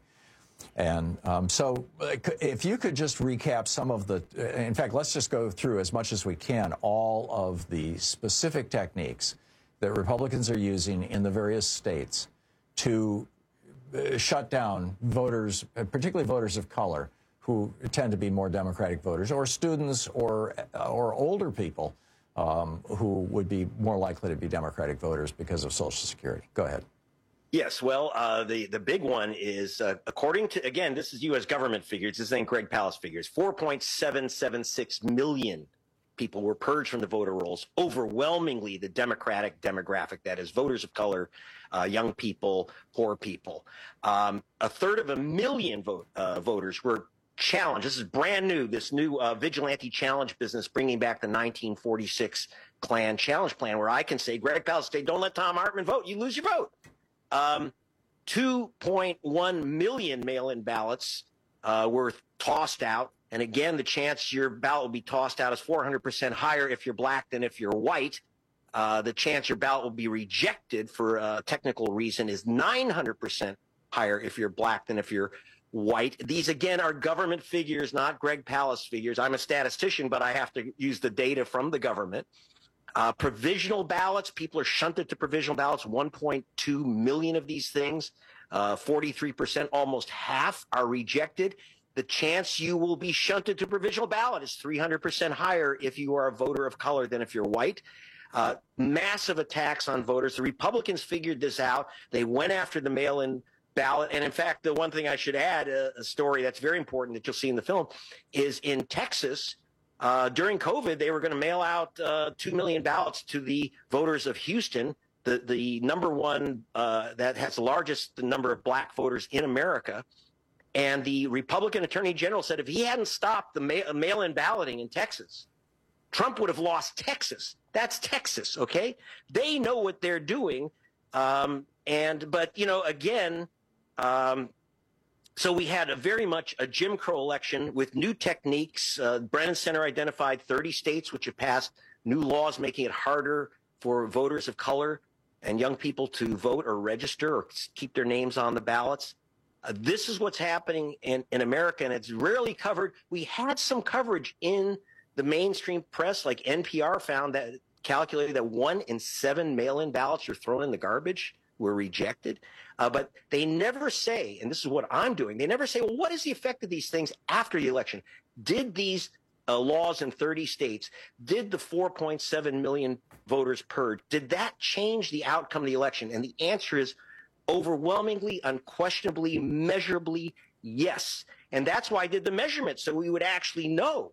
And um, so, if you could just recap some of the, in fact, let's just go through as much as we can all of the specific techniques that Republicans are using in the various states to uh, shut down voters, particularly voters of color, who tend to be more Democratic voters, or students, or or older people. Um, who would be more likely to be Democratic voters because of Social Security. Go ahead. Yes, well, uh, the, the big one is, uh, according to, again, this is U S government figures, this ain't Greg Palast figures, four point seven seven six million people were purged from the voter rolls, overwhelmingly the Democratic demographic, that is voters of color, uh, young people, poor people. Um, a third of a million vote, uh, voters were challenge. This is brand new, this new uh, vigilante challenge business, bringing back the nineteen forty-six Klan challenge plan, where I can say, Greg Palast, say, don't let Thom Hartmann vote. You lose your vote. Um, two point one million mail-in ballots uh, were tossed out. And again, the chance your ballot will be tossed out is four hundred percent higher if you're black than if you're white. Uh, the chance your ballot will be rejected for a technical reason is nine hundred percent higher if you're black than if you're white. These, again, are government figures, not Greg Palast figures. I'm a statistician, but I have to use the data from the government. Uh, provisional ballots, people are shunted to provisional ballots, one point two million of these things, uh, forty-three percent, almost half are rejected. The chance you will be shunted to provisional ballot is three hundred percent higher if you are a voter of color than if you're white. Uh, massive attacks on voters. The Republicans figured this out. They went after the mail-in ballot. And in fact, the one thing I should add, a, a story that's very important that you'll see in the film, is in Texas, uh, during COVID, they were going to mail out uh, two million ballots to the voters of Houston, the, the number one uh, that has the largest number of black voters in America. And the Republican Attorney General said if he hadn't stopped the ma- mail-in balloting in Texas, Trump would have lost Texas. That's Texas, okay? They know what they're doing. Um, and but, you know, again, Um, so we had a very much a Jim Crow election with new techniques. Uh, Brennan Center identified thirty states which have passed new laws making it harder for voters of color and young people to vote or register or keep their names on the ballots. Uh, this is what's happening in, in America, and it's rarely covered. We had some coverage in the mainstream press, like N P R found that calculated that one in seven mail-in ballots are thrown in the garbage were rejected. Uh, but they never say, and this is what I'm doing, they never say, well, what is the effect of these things after the election? Did these uh, laws in thirty states, did the four point seven million voters purge, did that change the outcome of the election? And the answer is overwhelmingly, unquestionably, measurably, yes. And that's why I did the measurement, so we would actually know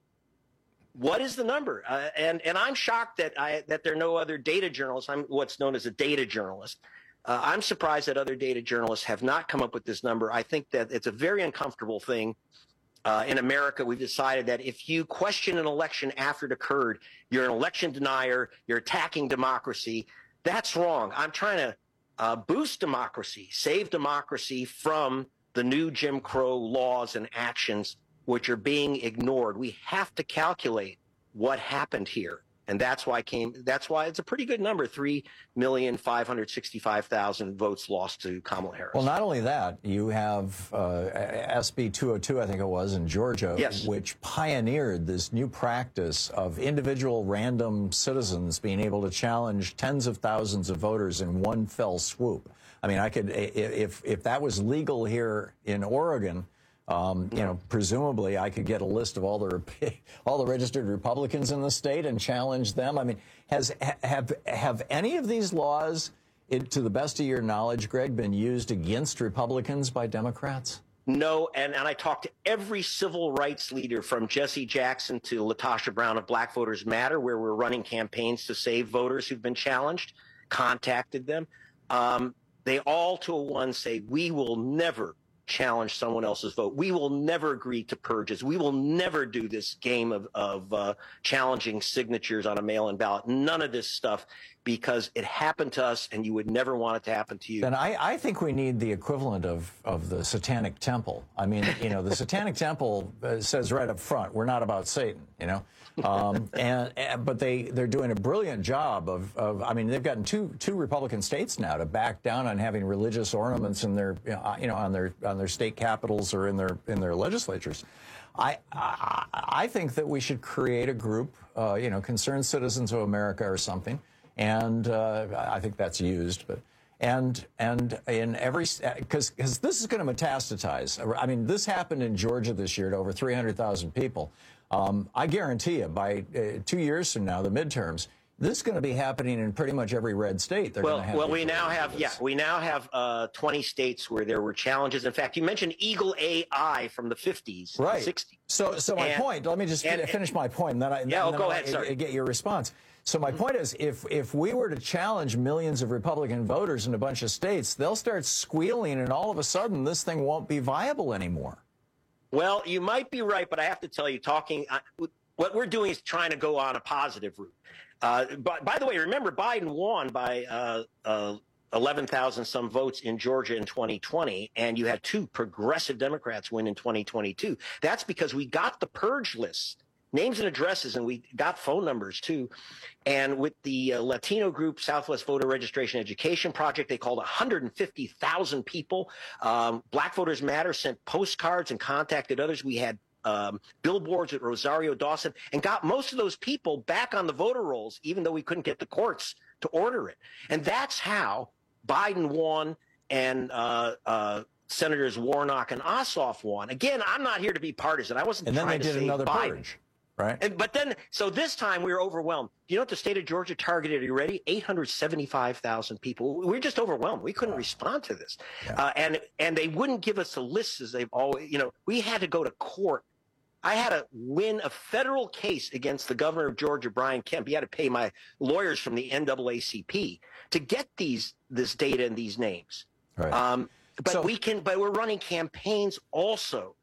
what is the number. Uh, and, and I'm shocked that, I, that there are no other data journalists. I'm what's known as a data journalist. Uh, I'm surprised that other data journalists have not come up with this number. I think that it's a very uncomfortable thing. Uh, in America, we've decided that if you question an election after it occurred, you're an election denier, you're attacking democracy. That's wrong. I'm trying to uh, boost democracy, save democracy from the new Jim Crow laws and actions which are being ignored. We have to calculate what happened here. And that's why I came. That's why it's a pretty good number: three million five hundred sixty-five thousand votes lost to Kamala Harris. Well, not only that, you have uh, S B two oh two, I think it was, in Georgia, yes, which pioneered this new practice of individual random citizens being able to challenge tens of thousands of voters in one fell swoop. I mean, I could, if if that was legal here in Oregon. Um, you know, presumably I could get a list of all the all the registered Republicans in the state and challenge them. I mean, has have have any of these laws, it, to the best of your knowledge, Greg, been used against Republicans by Democrats? No, and, and I talked to every civil rights leader from Jesse Jackson to Latasha Brown of Black Voters Matter, where we're running campaigns to save voters who've been challenged, contacted them. Um, they all to a one say, we will never challenge someone else's vote. We will never agree to purges. We will never do this game of, of uh, challenging signatures on a mail-in ballot. None of this stuff, because it happened to us and you would never want it to happen to you. Then I, I think we need the equivalent of, of the Satanic Temple. I mean, you know, the Satanic Temple uh, says right up front, we're not about Satan, you know. Um, and, and but they they're doing a brilliant job of, of I mean, they've gotten two two Republican states now to back down on having religious ornaments in their you know on their on their state capitals or in their in their legislatures. I I, I think that we should create a group, uh, you know, Concerned Citizens of America or something, and uh, I think that's used, but. And and in every because because this is going to metastasize. I mean, this happened in Georgia this year to over three hundred thousand people. Um, I guarantee you, by uh, two years from now, the midterms, this is going to be happening in pretty much every red state. They're well, going to have well, we now have yeah, we now have uh, twenty states where there were challenges. In fact, you mentioned Eagle A I from the fifties, right? And sixties. So, so my and, point. Let me just and, finish my point, and then I yeah, and oh, go I, ahead. Sorry. I, I get your response. So my point is, if if we were to challenge millions of Republican voters in a bunch of states, they'll start squealing, and all of a sudden, this thing won't be viable anymore. Well, you might be right, but I have to tell you, talking uh, what we're doing is trying to go on a positive route. Uh, by, by the way, remember Biden won by uh, uh, eleven thousand some votes in Georgia in twenty twenty, and you had two progressive Democrats win in twenty twenty-two. That's because we got the purge lists. Names and addresses, and we got phone numbers, too. And with the uh, Latino group Southwest Voter Registration Education Project, they called one hundred fifty thousand people. Um, Black Voters Matter sent postcards and contacted others. We had um, billboards at Rosario Dawson and got most of those people back on the voter rolls, even though we couldn't get the courts to order it. And that's how Biden won and uh, uh, Senators Warnock and Ossoff won. Again, I'm not here to be partisan. I wasn't and then trying they to did save another Biden. purge. Right. And, but then, so this time we were overwhelmed. Do you know what the state of Georgia targeted? Are you ready? eight hundred seventy-five thousand people. We were just overwhelmed. We couldn't respond to this. Yeah. Uh, and and they wouldn't give us a list as they've always, you know, we had to go to court. I had to win a federal case against the governor of Georgia, Brian Kemp. He had to pay my lawyers from the N double A C P to get these this data and these names. Right. Um, but so, we can, but we're running campaigns also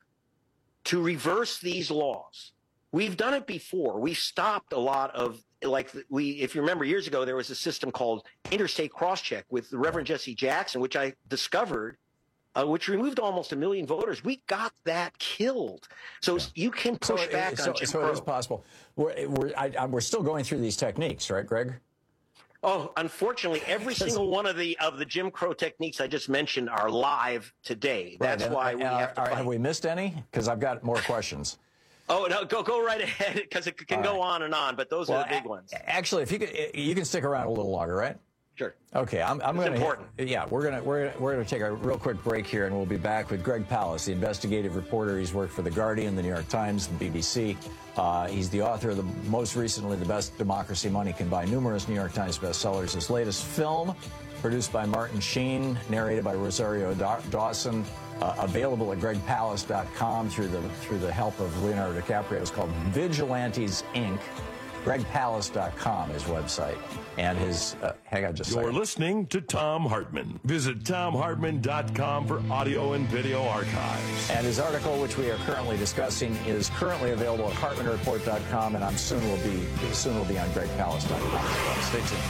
to reverse these laws. We've done it before. We've stopped a lot of, like, we, if you remember years ago, there was a system called interstate crosscheck with the Reverend Jesse Jackson, which I discovered, uh, which removed almost a million voters. We got that killed. So yeah. you can push so, back so, on Jim So Crow. it is possible. We're, we're, I, I, we're still going through these techniques, right, Greg? Oh, unfortunately, every single one of the of the Jim Crow techniques I just mentioned are live today. That's right, why and, we and have to are, fight. Have we missed any? Because I've got more questions. Oh, no, go go right ahead, because it can All go right. on and on, but those Well, are the big ones. Actually, if you could, you can stick around a little longer, right? Sure. Okay, I'm, I'm It's going to. important. Yeah, we're gonna we're we're gonna take a real quick break here, and we'll be back with Greg Palast, the investigative reporter. He's worked for The Guardian, The New York Times, the B B C. Uh, he's the author of the most recently the best Democracy Money Can Buy, numerous New York Times bestsellers. His latest film, produced by Martin Sheen, narrated by Rosario Daw- Dawson, uh, available at greg palast dot com through the through the help of Leonardo DiCaprio. It's called Vigilantes Incorporated. greg palast dot com, his website. And his, uh, hang on just a You're second. listening to Tom Hartman. Visit tom hartman dot com for audio and video archives. And his article, which we are currently discussing, is currently available at hartman report dot com, and I'm soon will be soon will be on greg palast dot com. Stay tuned.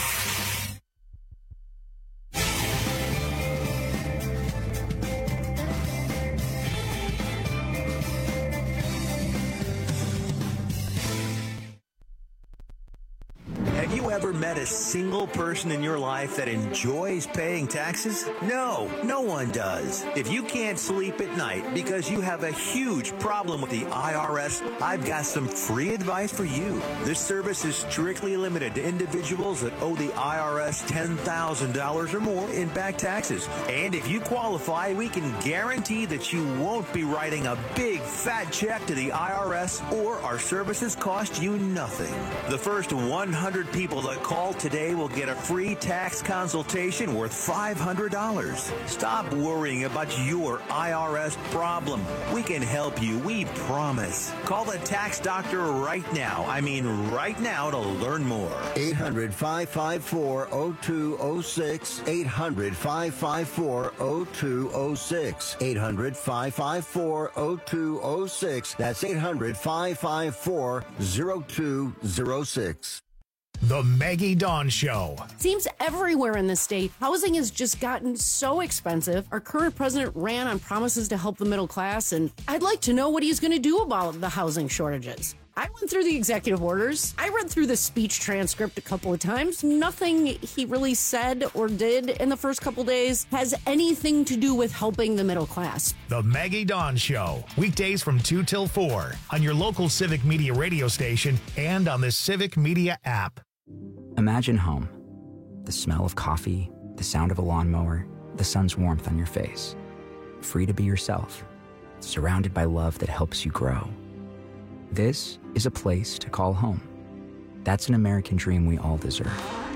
Have you ever met a single person in your life that enjoys paying taxes? No, no one does. If you can't sleep at night because you have a huge problem with the I R S, I've got some free advice for you. This service is strictly limited to individuals that owe the I R S ten thousand dollars or more in back taxes. And if you qualify, we can guarantee that you won't be writing a big fat check to the I R S, or our services cost you nothing. The first one hundred people that call today will get a free tax consultation worth five hundred dollars. Stop worrying about your I R S problem. We can help you, we promise. Call the tax doctor right now. I mean right now to learn more. eight hundred, five five four, oh two oh six. eight hundred, five five four, oh two oh six. eight hundred, five five four, oh two oh six. That's eight hundred, five five four, oh two oh six. The Maggie Dawn Show. Seems everywhere in the state, housing has just gotten so expensive. Our current president ran on promises to help the middle class, and I'd like to know what he's going to do about the housing shortages. I went through the executive orders. I read through the speech transcript a couple of times. Nothing he really said or did in the first couple days has anything to do with helping the middle class. The Maggie Dawn Show. Weekdays from two till four on your local Civic Media radio station and on the Civic Media app. Imagine home. The smell of coffee, the sound of a lawnmower, the sun's warmth on your face. Free to be yourself. Surrounded by love that helps you grow. This is a place to call home. That's an American dream we all deserve.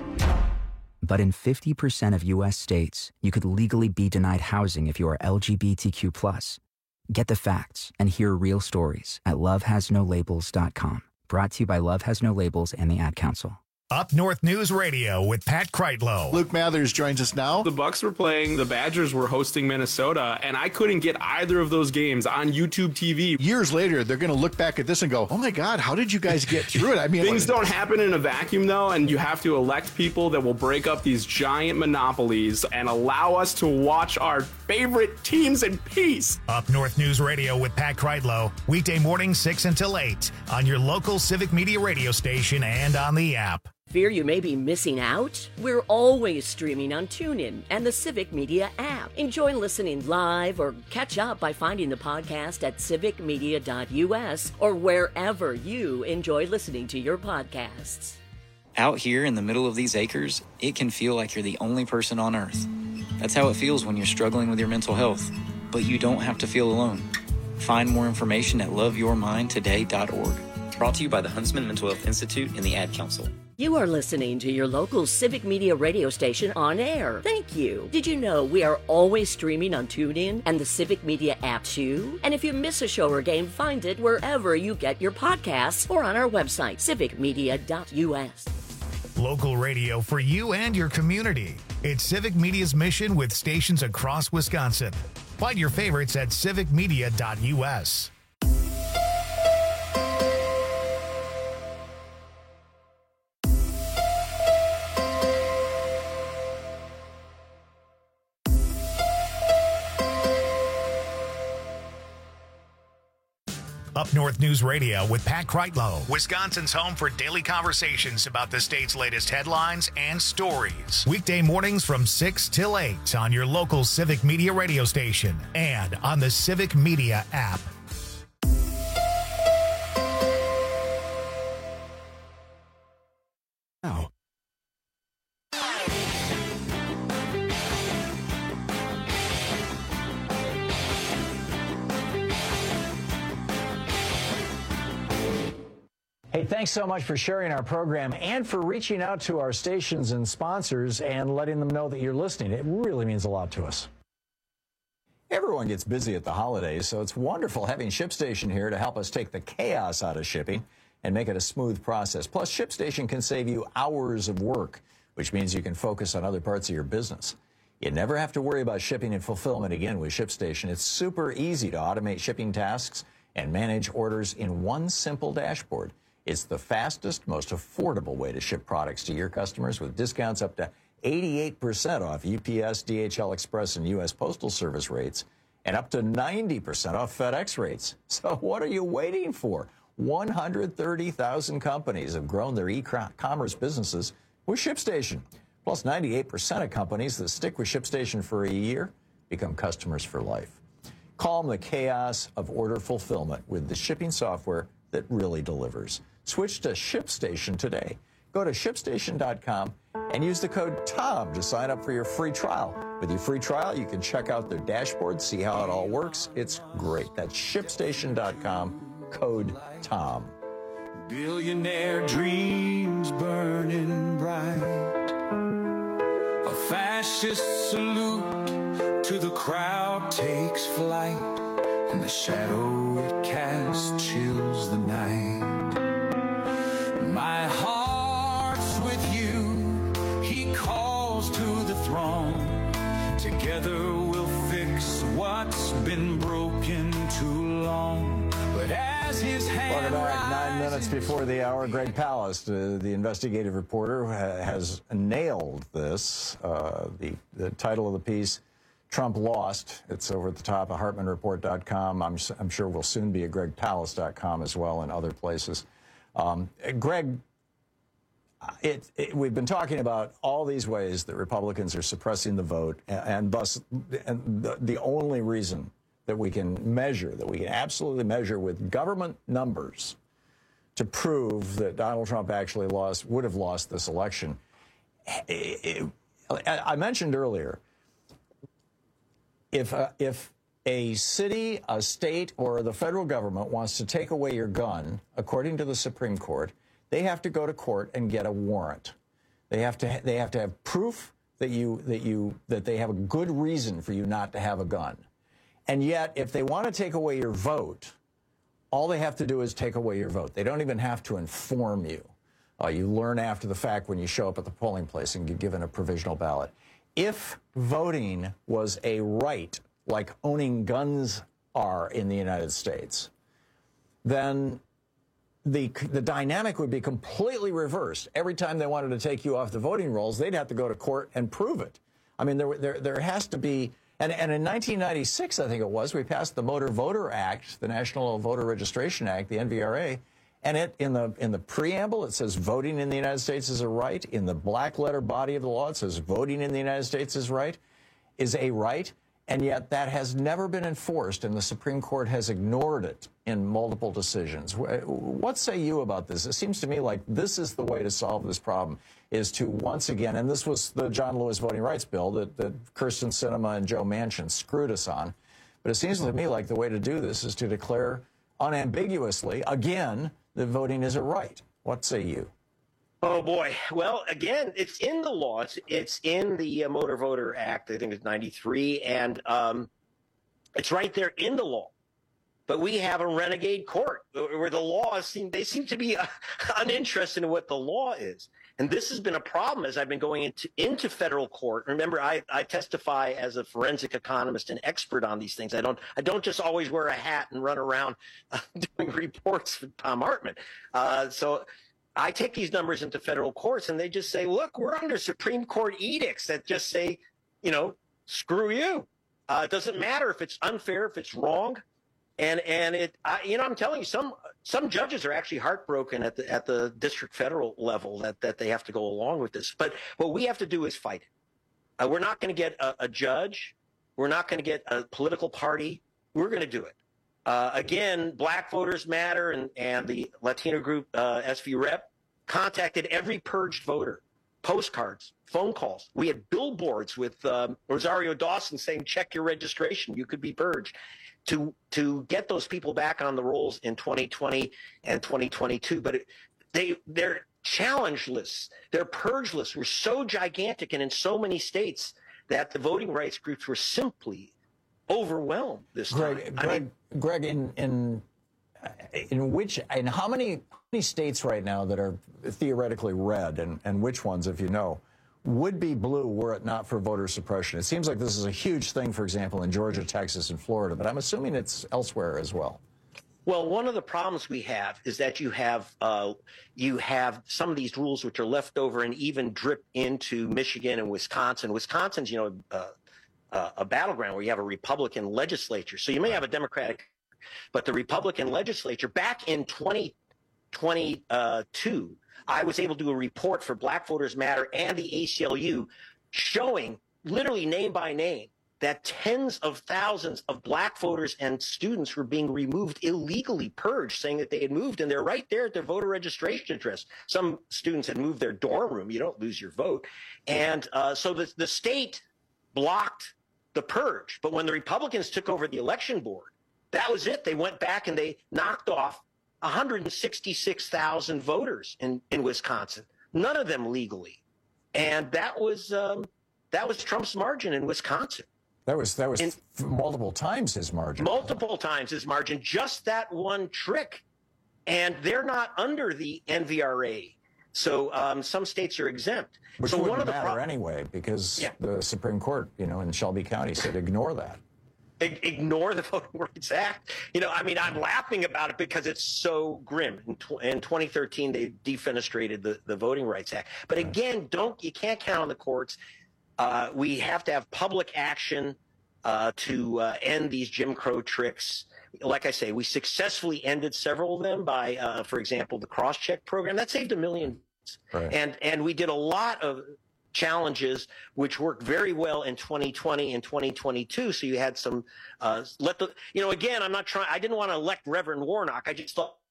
But in fifty percent of U S states, you could legally be denied housing if you are L G B T Q plus. Get the facts and hear real stories at love has no labels dot com. Brought to you by Love Has No Labels and the Ad Council. Up North News Radio with Pat Kreitlow. Luke Mathers joins us now. The Bucks were playing, the Badgers were hosting Minnesota, and I couldn't get either of those games on YouTube T V. Years later, they're going to look back at this and go, oh my God, how did you guys get through it? I mean, things don't happen in a vacuum, though, and you have to elect people that will break up these giant monopolies and allow us to watch our favorite teams in peace. Up North News Radio with Pat Kreitlow, weekday morning six until eight on your local Civic Media radio station and on the app. Fear you may be missing out? We're always streaming on TuneIn and the Civic Media app. Enjoy listening live or catch up by finding the podcast at civic media dot U S or wherever you enjoy listening to your podcasts. Out here in the middle of these acres, it can feel like you're the only person on Earth. That's how it feels when you're struggling with your mental health. But you don't have to feel alone. Find more information at love your mind today dot org. Brought to you by the Huntsman Mental Health Institute and the Ad Council. You are listening to your local Civic Media radio station on air. Thank you. Did you know we are always streaming on TuneIn and the Civic Media app too? And if you miss a show or game, find it wherever you get your podcasts or on our website, civic media dot U S. Local radio for you and your community. It's Civic Media's mission with stations across Wisconsin. Find your favorites at civic media dot U S. Up North News Radio with Pat Kreitlow, Wisconsin's home for daily conversations about the state's latest headlines and stories. Weekday mornings from six till eight on your local Civic Media radio station and on the Civic Media app. Now. Hey, thanks so much for sharing our program and for reaching out to our stations and sponsors and letting them know that you're listening. It really means a lot to us. Everyone gets busy at the holidays, so it's wonderful having ShipStation here to help us take the chaos out of shipping and make it a smooth process. Plus, ShipStation can save you hours of work, which means you can focus on other parts of your business. You never have to worry about shipping and fulfillment again with ShipStation. It's super easy to automate shipping tasks and manage orders in one simple dashboard. It's the fastest, most affordable way to ship products to your customers with discounts up to eighty-eight percent off U P S, D H L Express, and U S Postal Service rates, and up to ninety percent off FedEx rates. So what are you waiting for? one hundred thirty thousand companies have grown their e-commerce businesses with ShipStation. Plus, ninety-eight percent of companies that stick with ShipStation for a year become customers for life. Calm the chaos of order fulfillment with the shipping software that really delivers. Switch to ShipStation today. Go to ship station dot com and use the code TOM to sign up for your free trial. With your free trial, you can check out their dashboard, see how it all works. It's great. That's ship station dot com, code TOM. Billionaire dreams burning bright. A fascist salute to the crowd takes flight, and the shadow it casts chills the night. My heart's with you, he calls to the throne. Together we'll fix what's been broken too long. But as his hand Welcome back. Nine minutes before the hour, Greg Palast, uh, the investigative reporter, ha- has nailed this. Uh, the, the title of the piece, Trump Lost. It's over at the top of hartman report dot com. I'm, I'm sure will soon be at greg palast dot com as well and other places. Um, Greg, it, it, we've been talking about all these ways that Republicans are suppressing the vote, and, and thus and the, the only reason that we can measure, that we can absolutely measure with government numbers to prove that Donald Trump actually lost, would have lost this election. It, it, I mentioned earlier, if uh, if a city, a state, or the federal government wants to take away your gun, according to the Supreme Court, they have to go to court and get a warrant. They have to they have to have proof that you that you that they have a good reason for you not to have a gun. And yet, if they want to take away your vote, all they have to do is take away your vote. They don't even have to inform you. Uh, you learn after the fact when you show up at the polling place and get given a provisional ballot. If voting was a right, like owning guns are in the United States, then the the dynamic would be completely reversed. Every time they wanted to take you off the voting rolls, they'd have to go to court and prove it. I mean, there there there has to be, and, and in nineteen ninety-six, I think it was, we passed the Motor Voter Act, the National Voter Registration Act, the N V R A, and it in the in the preamble it says voting in the United States is a right. In the black letter body of the law, it says voting in the United States is right, is a right. And yet that has never been enforced, and the Supreme Court has ignored it in multiple decisions. What say you about this? It seems to me like this is the way to solve this problem, is to once again, and this was the John Lewis Voting Rights Bill that, that Kyrsten Sinema and Joe Manchin screwed us on. But it seems to me like the way to do this is to declare unambiguously, again, that voting is a right. What say you? Oh, boy. Well, again, it's in the law. It's, it's in the uh, Motor Voter Act. I think it's ninety-three. And um, it's right there in the law. But we have a renegade court where the laws seem, they seem to be uh, uninterested in what the law is. And this has been a problem as I've been going into, into federal court. Remember, I, I testify as a forensic economist and expert on these things. I don't I don't just always wear a hat and run around uh, doing reports for Thom Hartmann. Uh, so I take these numbers into federal courts, and they just say, look, we're under Supreme Court edicts that just say, you know, screw you. Uh, it doesn't matter if it's unfair, if it's wrong. And and it, I, you know, I'm telling you, some some judges are actually heartbroken at the at the district federal level that that they have to go along with this. But what we have to do is fight it. Uh, we're not going to get a, a judge. We're not going to get a political party. We're going to do it. Uh, again, Black Voters Matter and and the Latino group uh, S V Rep contacted every purged voter, postcards, phone calls. We had billboards with um, Rosario Dawson saying, "Check your registration. You could be purged." To to get those people back on the rolls in twenty twenty and twenty twenty-two, but it, they their challenge lists, their purge lists were so gigantic and in so many states that the voting rights groups were simply overwhelmed this time. Greg, I Greg, mean, Greg, in in in which in how many, how many states right now that are theoretically red, and and which ones, if you know, would be blue were it not for voter suppression? It seems like this is a huge thing, for example, in Georgia, Texas, and Florida, but I'm assuming it's elsewhere as well. Well, one of the problems we have is that you have uh, you have some of these rules which are left over and even drip into Michigan and Wisconsin. Wisconsin's, you know, uh, uh, a battleground where you have a Republican legislature. So you may have a Democratic, but the Republican legislature back in twenty twenty-two, I was able to do a report for Black Voters Matter and the A C L U showing literally name by name that tens of thousands of black voters and students were being removed illegally, purged, saying that they had moved, and they're right there at their voter registration address. Some students had moved their dorm room. You don't lose your vote. And uh, so the, the state blocked the purge. But when the Republicans took over the election board, that was it. They went back and they knocked off one hundred sixty-six thousand voters in, in Wisconsin, none of them legally. And that was um, that was Trump's margin in Wisconsin. That was that was in, multiple times his margin. Multiple times his margin, just that one trick. And they're not under the N V R A. So um, some states are exempt. Which so wouldn't one of the matter pro- anyway, because yeah. the Supreme Court, you know, in Shelby County said ignore that. Ignore the Voting Rights Act. You know, I mean, I'm laughing about it because it's so grim. In, tw- in twenty thirteen, they defenestrated the, the Voting Rights Act. But again, don't you can't count on the courts. Uh, we have to have public action uh, to uh, end these Jim Crow tricks. Like I say, we successfully ended several of them by, uh, for example, the cross-check program. That saved a million. Right. And and we did a lot of challenges which worked very well in twenty twenty and twenty twenty-two. So you had some uh, let the you know again. I'm not trying. I didn't want to elect Reverend Warnock. I just thought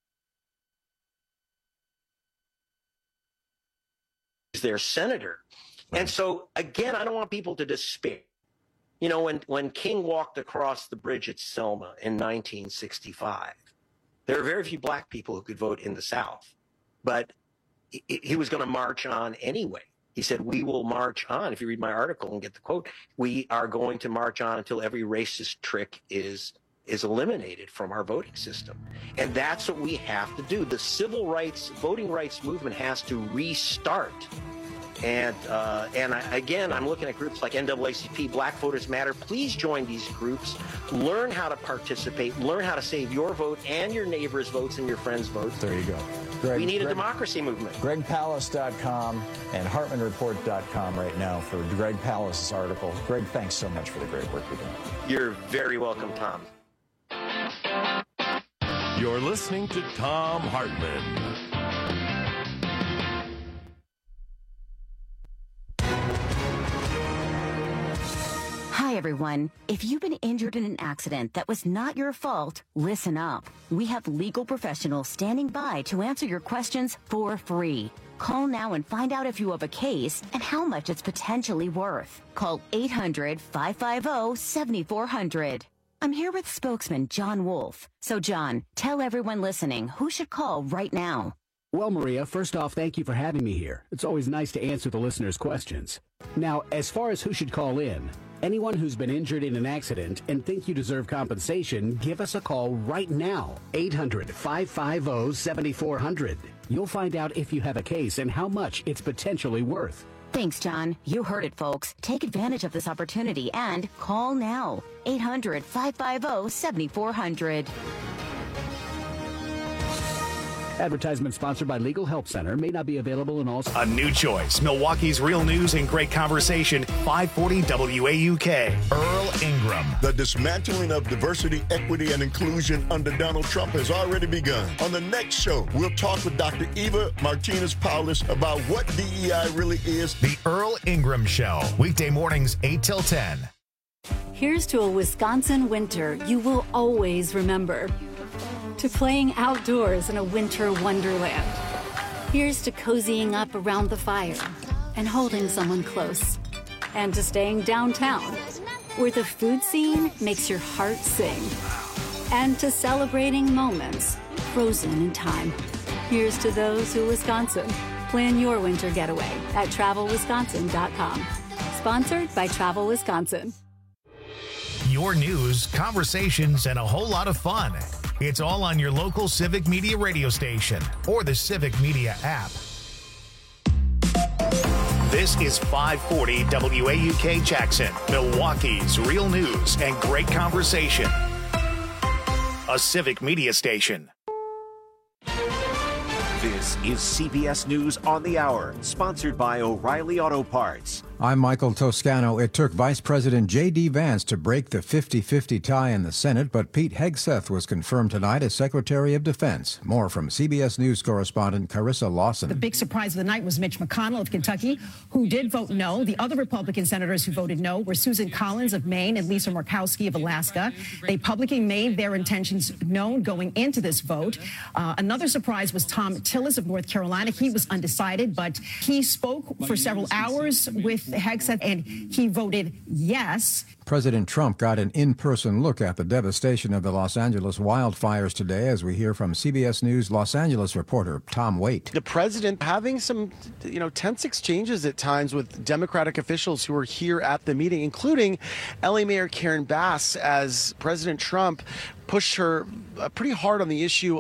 he's their senator, right. And so again, I don't want people to despair. You know, when when King walked across the bridge at Selma in nineteen sixty-five, there were very few black people who could vote in the South, but he, he was going to march on anyway. He said, we will march on. If you read my article and get the quote, we are going to march on until every racist trick is is eliminated from our voting system. And that's what we have to do. The civil rights, voting rights movement has to restart. And uh, and I, again, I'm looking at groups like N double A C P, Black Voters Matter. Please join these groups. Learn how to participate. Learn how to save your vote and your neighbor's votes and your friends' votes. There you go. Greg, we need a Greg, democracy movement. Greg Palast dot com and Hartman Report dot com right now for Greg Palast's article. Greg, thanks so much for the great work you're doing. You're very welcome, Tom. You're listening to Tom Hartman. Hi, everyone. If you've been injured in an accident that was not your fault, listen up. We have legal professionals standing by to answer your questions for free. Call now and find out if you have a case and how much it's potentially worth. Call eight hundred, five five zero, seven four zero zero. I'm here with spokesman John Wolf. So, John, tell everyone listening who should call right now. Well, Maria, first off, thank you for having me here. It's always nice to answer the listeners' questions. Now, as far as who should call in, anyone who's been injured in an accident and think you deserve compensation, give us a call right now. eight hundred, five five zero, seven four zero zero. You'll find out if you have a case and how much it's potentially worth. Thanks, John. You heard it, folks. Take advantage of this opportunity and call now. eight hundred, five five zero, seven four zero zero. Advertisement sponsored by Legal Help Center. May not be available in all... A new choice. Milwaukee's Real News and Great Conversation. five forty W A U K. Earl Ingram. The dismantling of diversity, equity, and inclusion under Donald Trump has already begun. On the next show, we'll talk with Doctor Eva Martinez-Paulus about what D E I really is. The Earl Ingram Show. Weekday mornings, eight till ten. Here's to a Wisconsin winter you will always remember. To playing outdoors in a winter wonderland. Here's to cozying up around the fire and holding someone close. And to staying downtown, where the food scene makes your heart sing. And to celebrating moments frozen in time. Here's to those who Wisconsin. Plan your winter getaway at travel wisconsin dot com. Sponsored by Travel Wisconsin. Your news, conversations, and a whole lot of fun. It's all on your local Civic Media radio station or the Civic Media app. This is five forty W A U K Jackson, Milwaukee's Real News and Great Conversation. A Civic Media station. This is C B S News on the Hour, sponsored by O'Reilly Auto Parts. I'm Michael Toscano. It took Vice President J D. Vance to break the fifty-fifty tie in the Senate, but Pete Hegseth was confirmed tonight as Secretary of Defense. More from C B S News correspondent Carissa Lawson. The big surprise of the night was Mitch McConnell of Kentucky, who did vote no. The other Republican senators who voted no were Susan Collins of Maine and Lisa Murkowski of Alaska. They publicly made their intentions known going into this vote. Uh, another surprise was Tom Tillis of North Carolina. He was undecided, but he spoke for several hours with Hegseth, and he voted yes. President Trump got an in-person look at the devastation of the Los Angeles wildfires today, as we hear from C B S News Los Angeles reporter Tom Waite. The president having some, you know, tense exchanges at times with Democratic officials who were here at the meeting, including L A Mayor Karen Bass, as President Trump pushed her pretty hard on the issue